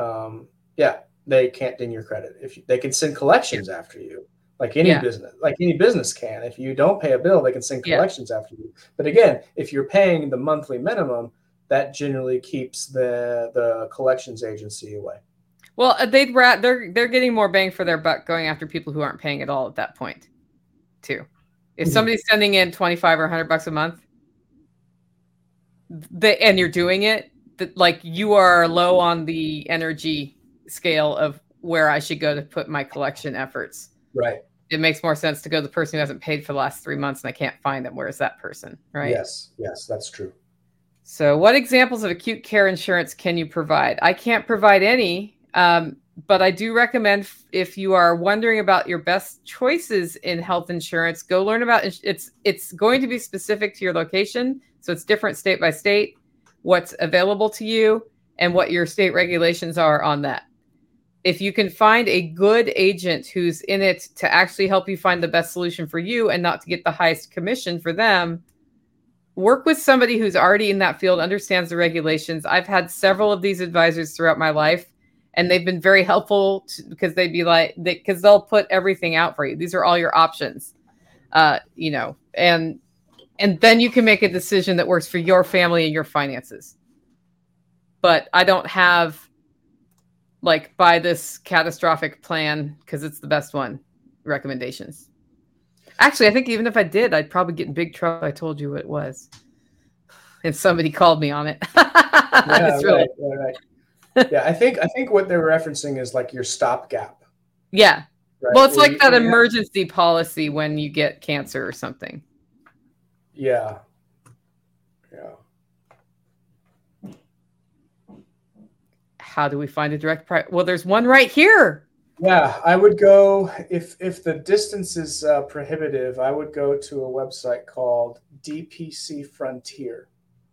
they can't ding your credit. They can send collections after you. Like any business can. If you don't pay a bill, they can send collections after you. But again, if you're paying the monthly minimum, that generally keeps the collections agency away. Well, they're getting more bang for their buck going after people who aren't paying at all at that point, too. If somebody's sending in $25 or $100 a month, and you're doing it, like you are low on the energy scale of where I should go to put my collection efforts. Right. It makes more sense to go to the person who hasn't paid for the last 3 months and I can't find them. Where is that person? Right. Yes, that's true. So what examples of acute care insurance can you provide? I can't provide any, but I do recommend if you are wondering about your best choices in health insurance, go learn about it's going to be specific to your location. So it's different state by state, what's available to you and what your state regulations are on that. If you can find a good agent who's in it to actually help you find the best solution for you and not to get the highest commission for them, work with somebody who's already in that field, understands the regulations. I've had several of these advisors throughout my life, and they've been very helpful because because they'll put everything out for you. These are all your options, and then you can make a decision that works for your family and your finances. But I don't have buy this catastrophic plan because it's the best one recommendations. Actually, I think even if I did, I'd probably get in big trouble. I told you what it was. And somebody called me on it. Right. Yeah, I think what they're referencing is like your stopgap. Yeah. Right? Well, it's like that emergency policy when you get cancer or something. Yeah. How do we find a direct price? Well, there's one right here. Yeah, I would go if the distance is prohibitive. I would go to a website called DPC Frontier.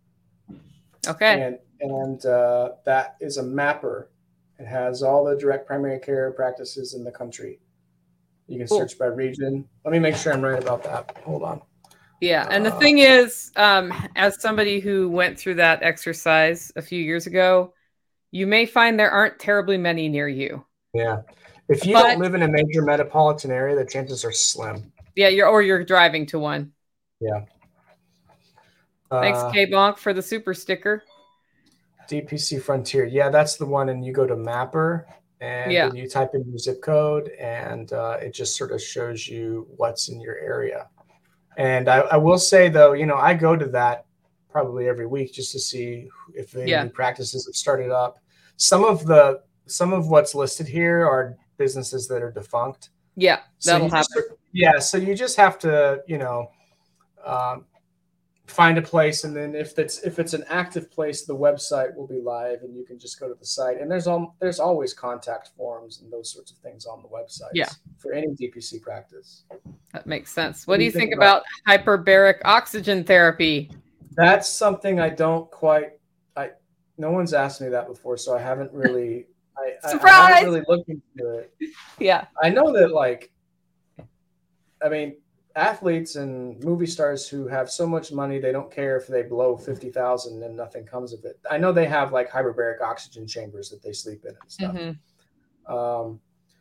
Okay. And that is a mapper. It has all the direct primary care practices in the country. You can search by region. Let me make sure I'm right about that. Hold on. Yeah, and the thing is, as somebody who went through that exercise a few years ago, you may find there aren't terribly many near you. Yeah. If you don't live in a major metropolitan area, the chances are slim. Yeah, you're driving to one. Yeah. Thanks, K-Bonk, for the super sticker. DPC Frontier. Yeah, that's the one. And you go to Mapper and then you type in your zip code and it just sort of shows you what's in your area. And I will say, though, I go to that probably every week just to see if the new practices have started up. Some of what's listed here are businesses that are defunct. Yeah, that'll happen. So you just have to, find a place, and then if it's an active place, the website will be live, and you can just go to the site. And there's always contact forms and those sorts of things on the website. Yeah. For any DPC practice. That makes sense. What do you think about hyperbaric oxygen therapy? That's something no one's asked me that before, so I haven't really. Surprise! I haven't really looked into it. Yeah. I know that, athletes and movie stars who have so much money, they don't care if they blow 50,000 and nothing comes of it. I know they have hyperbaric oxygen chambers that they sleep in and stuff. Mm-hmm.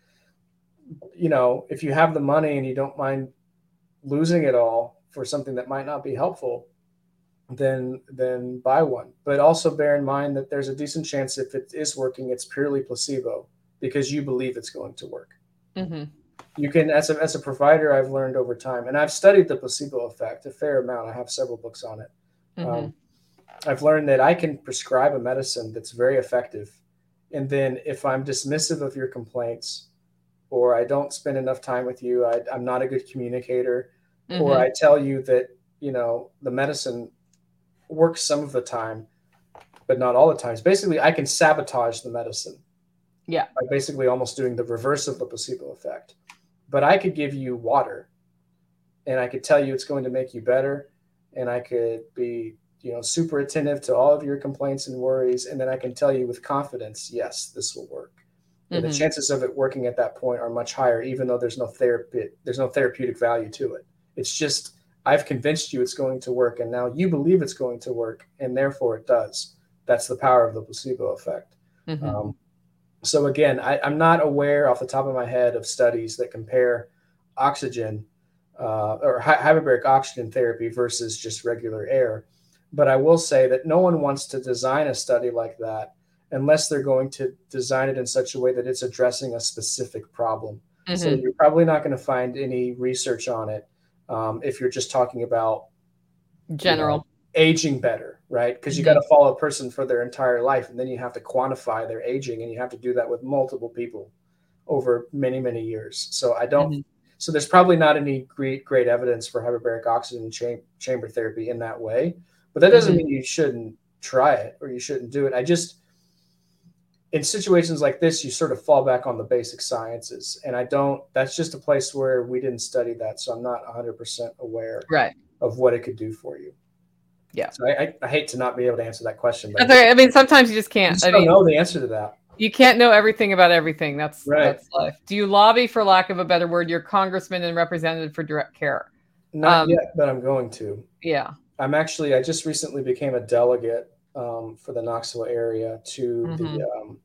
If you have the money and you don't mind losing it all for something that might not be helpful, then buy one. But also bear in mind that there's a decent chance if it is working, it's purely placebo because you believe it's going to work. Mm-hmm. You can, as a provider, I've learned over time, and I've studied the placebo effect a fair amount. I have several books on it. Mm-hmm. I've learned that I can prescribe a medicine that's very effective. And then if I'm dismissive of your complaints, or I don't spend enough time with you, I'm not a good communicator, mm-hmm. or I tell you that, the medicine works some of the time, but not all the times. Basically, I can sabotage the medicine. Yeah. By basically almost doing the reverse of the placebo effect. But I could give you water and I could tell you it's going to make you better. And I could be, super attentive to all of your complaints and worries. And then I can tell you with confidence, yes, this will work. And the chances of it working at that point are much higher, even though there's no therapeutic value to it. It's just, I've convinced you it's going to work. And now you believe it's going to work. And therefore it does. That's the power of the placebo effect. Mm-hmm. So again, I'm not aware off the top of my head of studies that compare oxygen or hyperbaric oxygen therapy versus just regular air. But I will say that no one wants to design a study like that unless they're going to design it in such a way that it's addressing a specific problem. Mm-hmm. So you're probably not going to find any research on it if you're just talking about general. Aging better, right? Because you got to follow a person for their entire life, and then you have to quantify their aging, and you have to do that with multiple people over many, many years. So so there's probably not any great evidence for hyperbaric oxygen chamber therapy in that way, but that doesn't mean you shouldn't try it or you shouldn't do it. In situations like this, you sort of fall back on the basic sciences, and that's just a place where we didn't study that. So I'm not 100% aware of what it could do for you. Yeah. So I hate to not be able to answer that question. But that's okay. I mean, sometimes you just can't. I don't know the answer to that. You can't know everything about everything. That's life. Do you lobby, for lack of a better word, your congressman and representative for direct care? Not yet, but I'm going to. Yeah. I just recently became a delegate for the Knoxville area to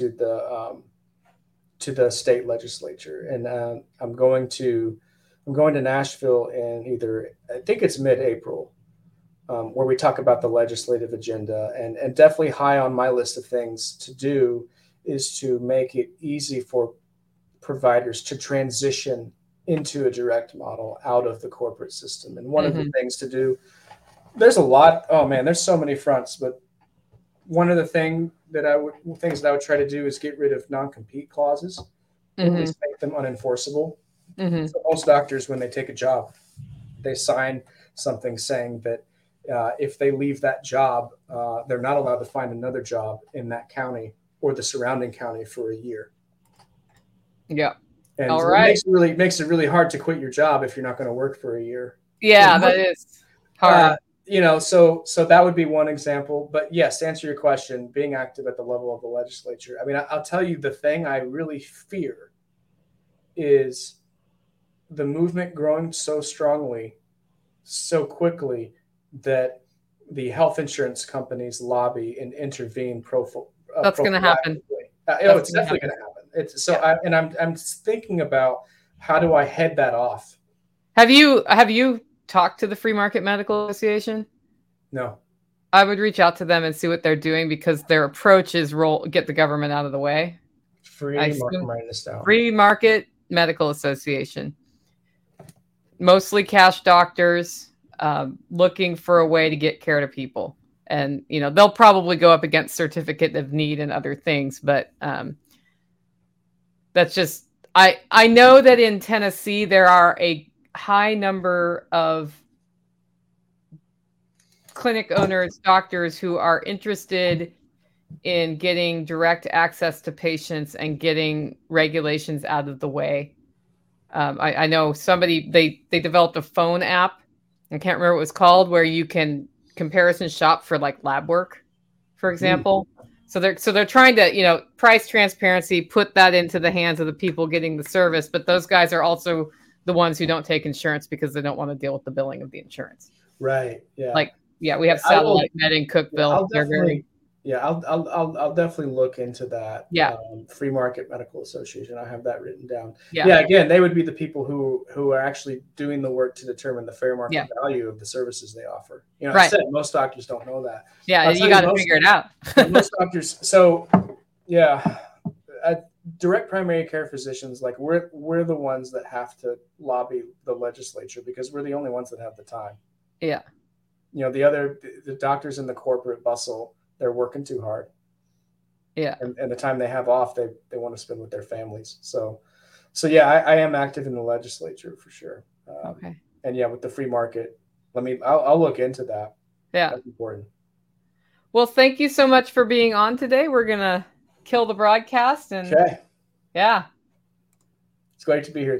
the state legislature, and I'm going to Nashville in I think it's mid-April. Where we talk about the legislative agenda, and definitely high on my list of things to do is to make it easy for providers to transition into a direct model out of the corporate system. And one of the things to do, there's a lot, there's so many fronts, but one of the things that I would try to do is get rid of non-compete clauses, at least make them unenforceable. So most doctors, when they take a job, they sign something saying that if they leave that job, they're not allowed to find another job in that county or the surrounding county for a year. Yeah. And all right. It makes it really hard to quit your job if you're not going to work for a year. Yeah, that is hard. So that would be one example. But yes, to answer your question, being active at the level of the legislature. I mean, I'll tell you, the thing I really fear is the movement growing so strongly, so quickly, that the health insurance companies lobby and intervene. That's going to happen. It's definitely going to happen. I'm thinking about how do I head that off. Have you talked to the Free Market Medical Association? No. I would reach out to them and see what they're doing, because their approach is get the government out of the way. I'm writing this down. Free Market Medical Association. Mostly cash doctors looking for a way to get care to people. And, they'll probably go up against certificate of need and other things. But that's just, I know that in Tennessee, there are a high number of clinic owners, doctors who are interested in getting direct access to patients and getting regulations out of the way. I know somebody, they developed a phone app. I can't remember what it was called, where you can comparison shop for like lab work, for example. So they're trying to, price transparency, put that into the hands of the people getting the service. But those guys are also the ones who don't take insurance because they don't want to deal with the billing of the insurance. Right. Yeah. We have Satellite Med in Cookeville. I'll definitely look into that. Yeah. Free Market Medical Association. I have that written down. Yeah. Again, they would be the people who are actually doing the work to determine the fair market value of the services they offer. Right. I said most doctors don't know that. Yeah, you got to figure it out. Most doctors. So, direct primary care physicians, like we're the ones that have to lobby the legislature because we're the only ones that have the time. Yeah. The doctors in the corporate bustle, they're working too hard. Yeah. And the time they have off, they want to spend with their families. So I am active in the legislature for sure. Okay. And with the free market, I'll look into that. Yeah. That's important. Well, thank you so much for being on today. We're going to kill the broadcast. And okay. Yeah. It's great to be here.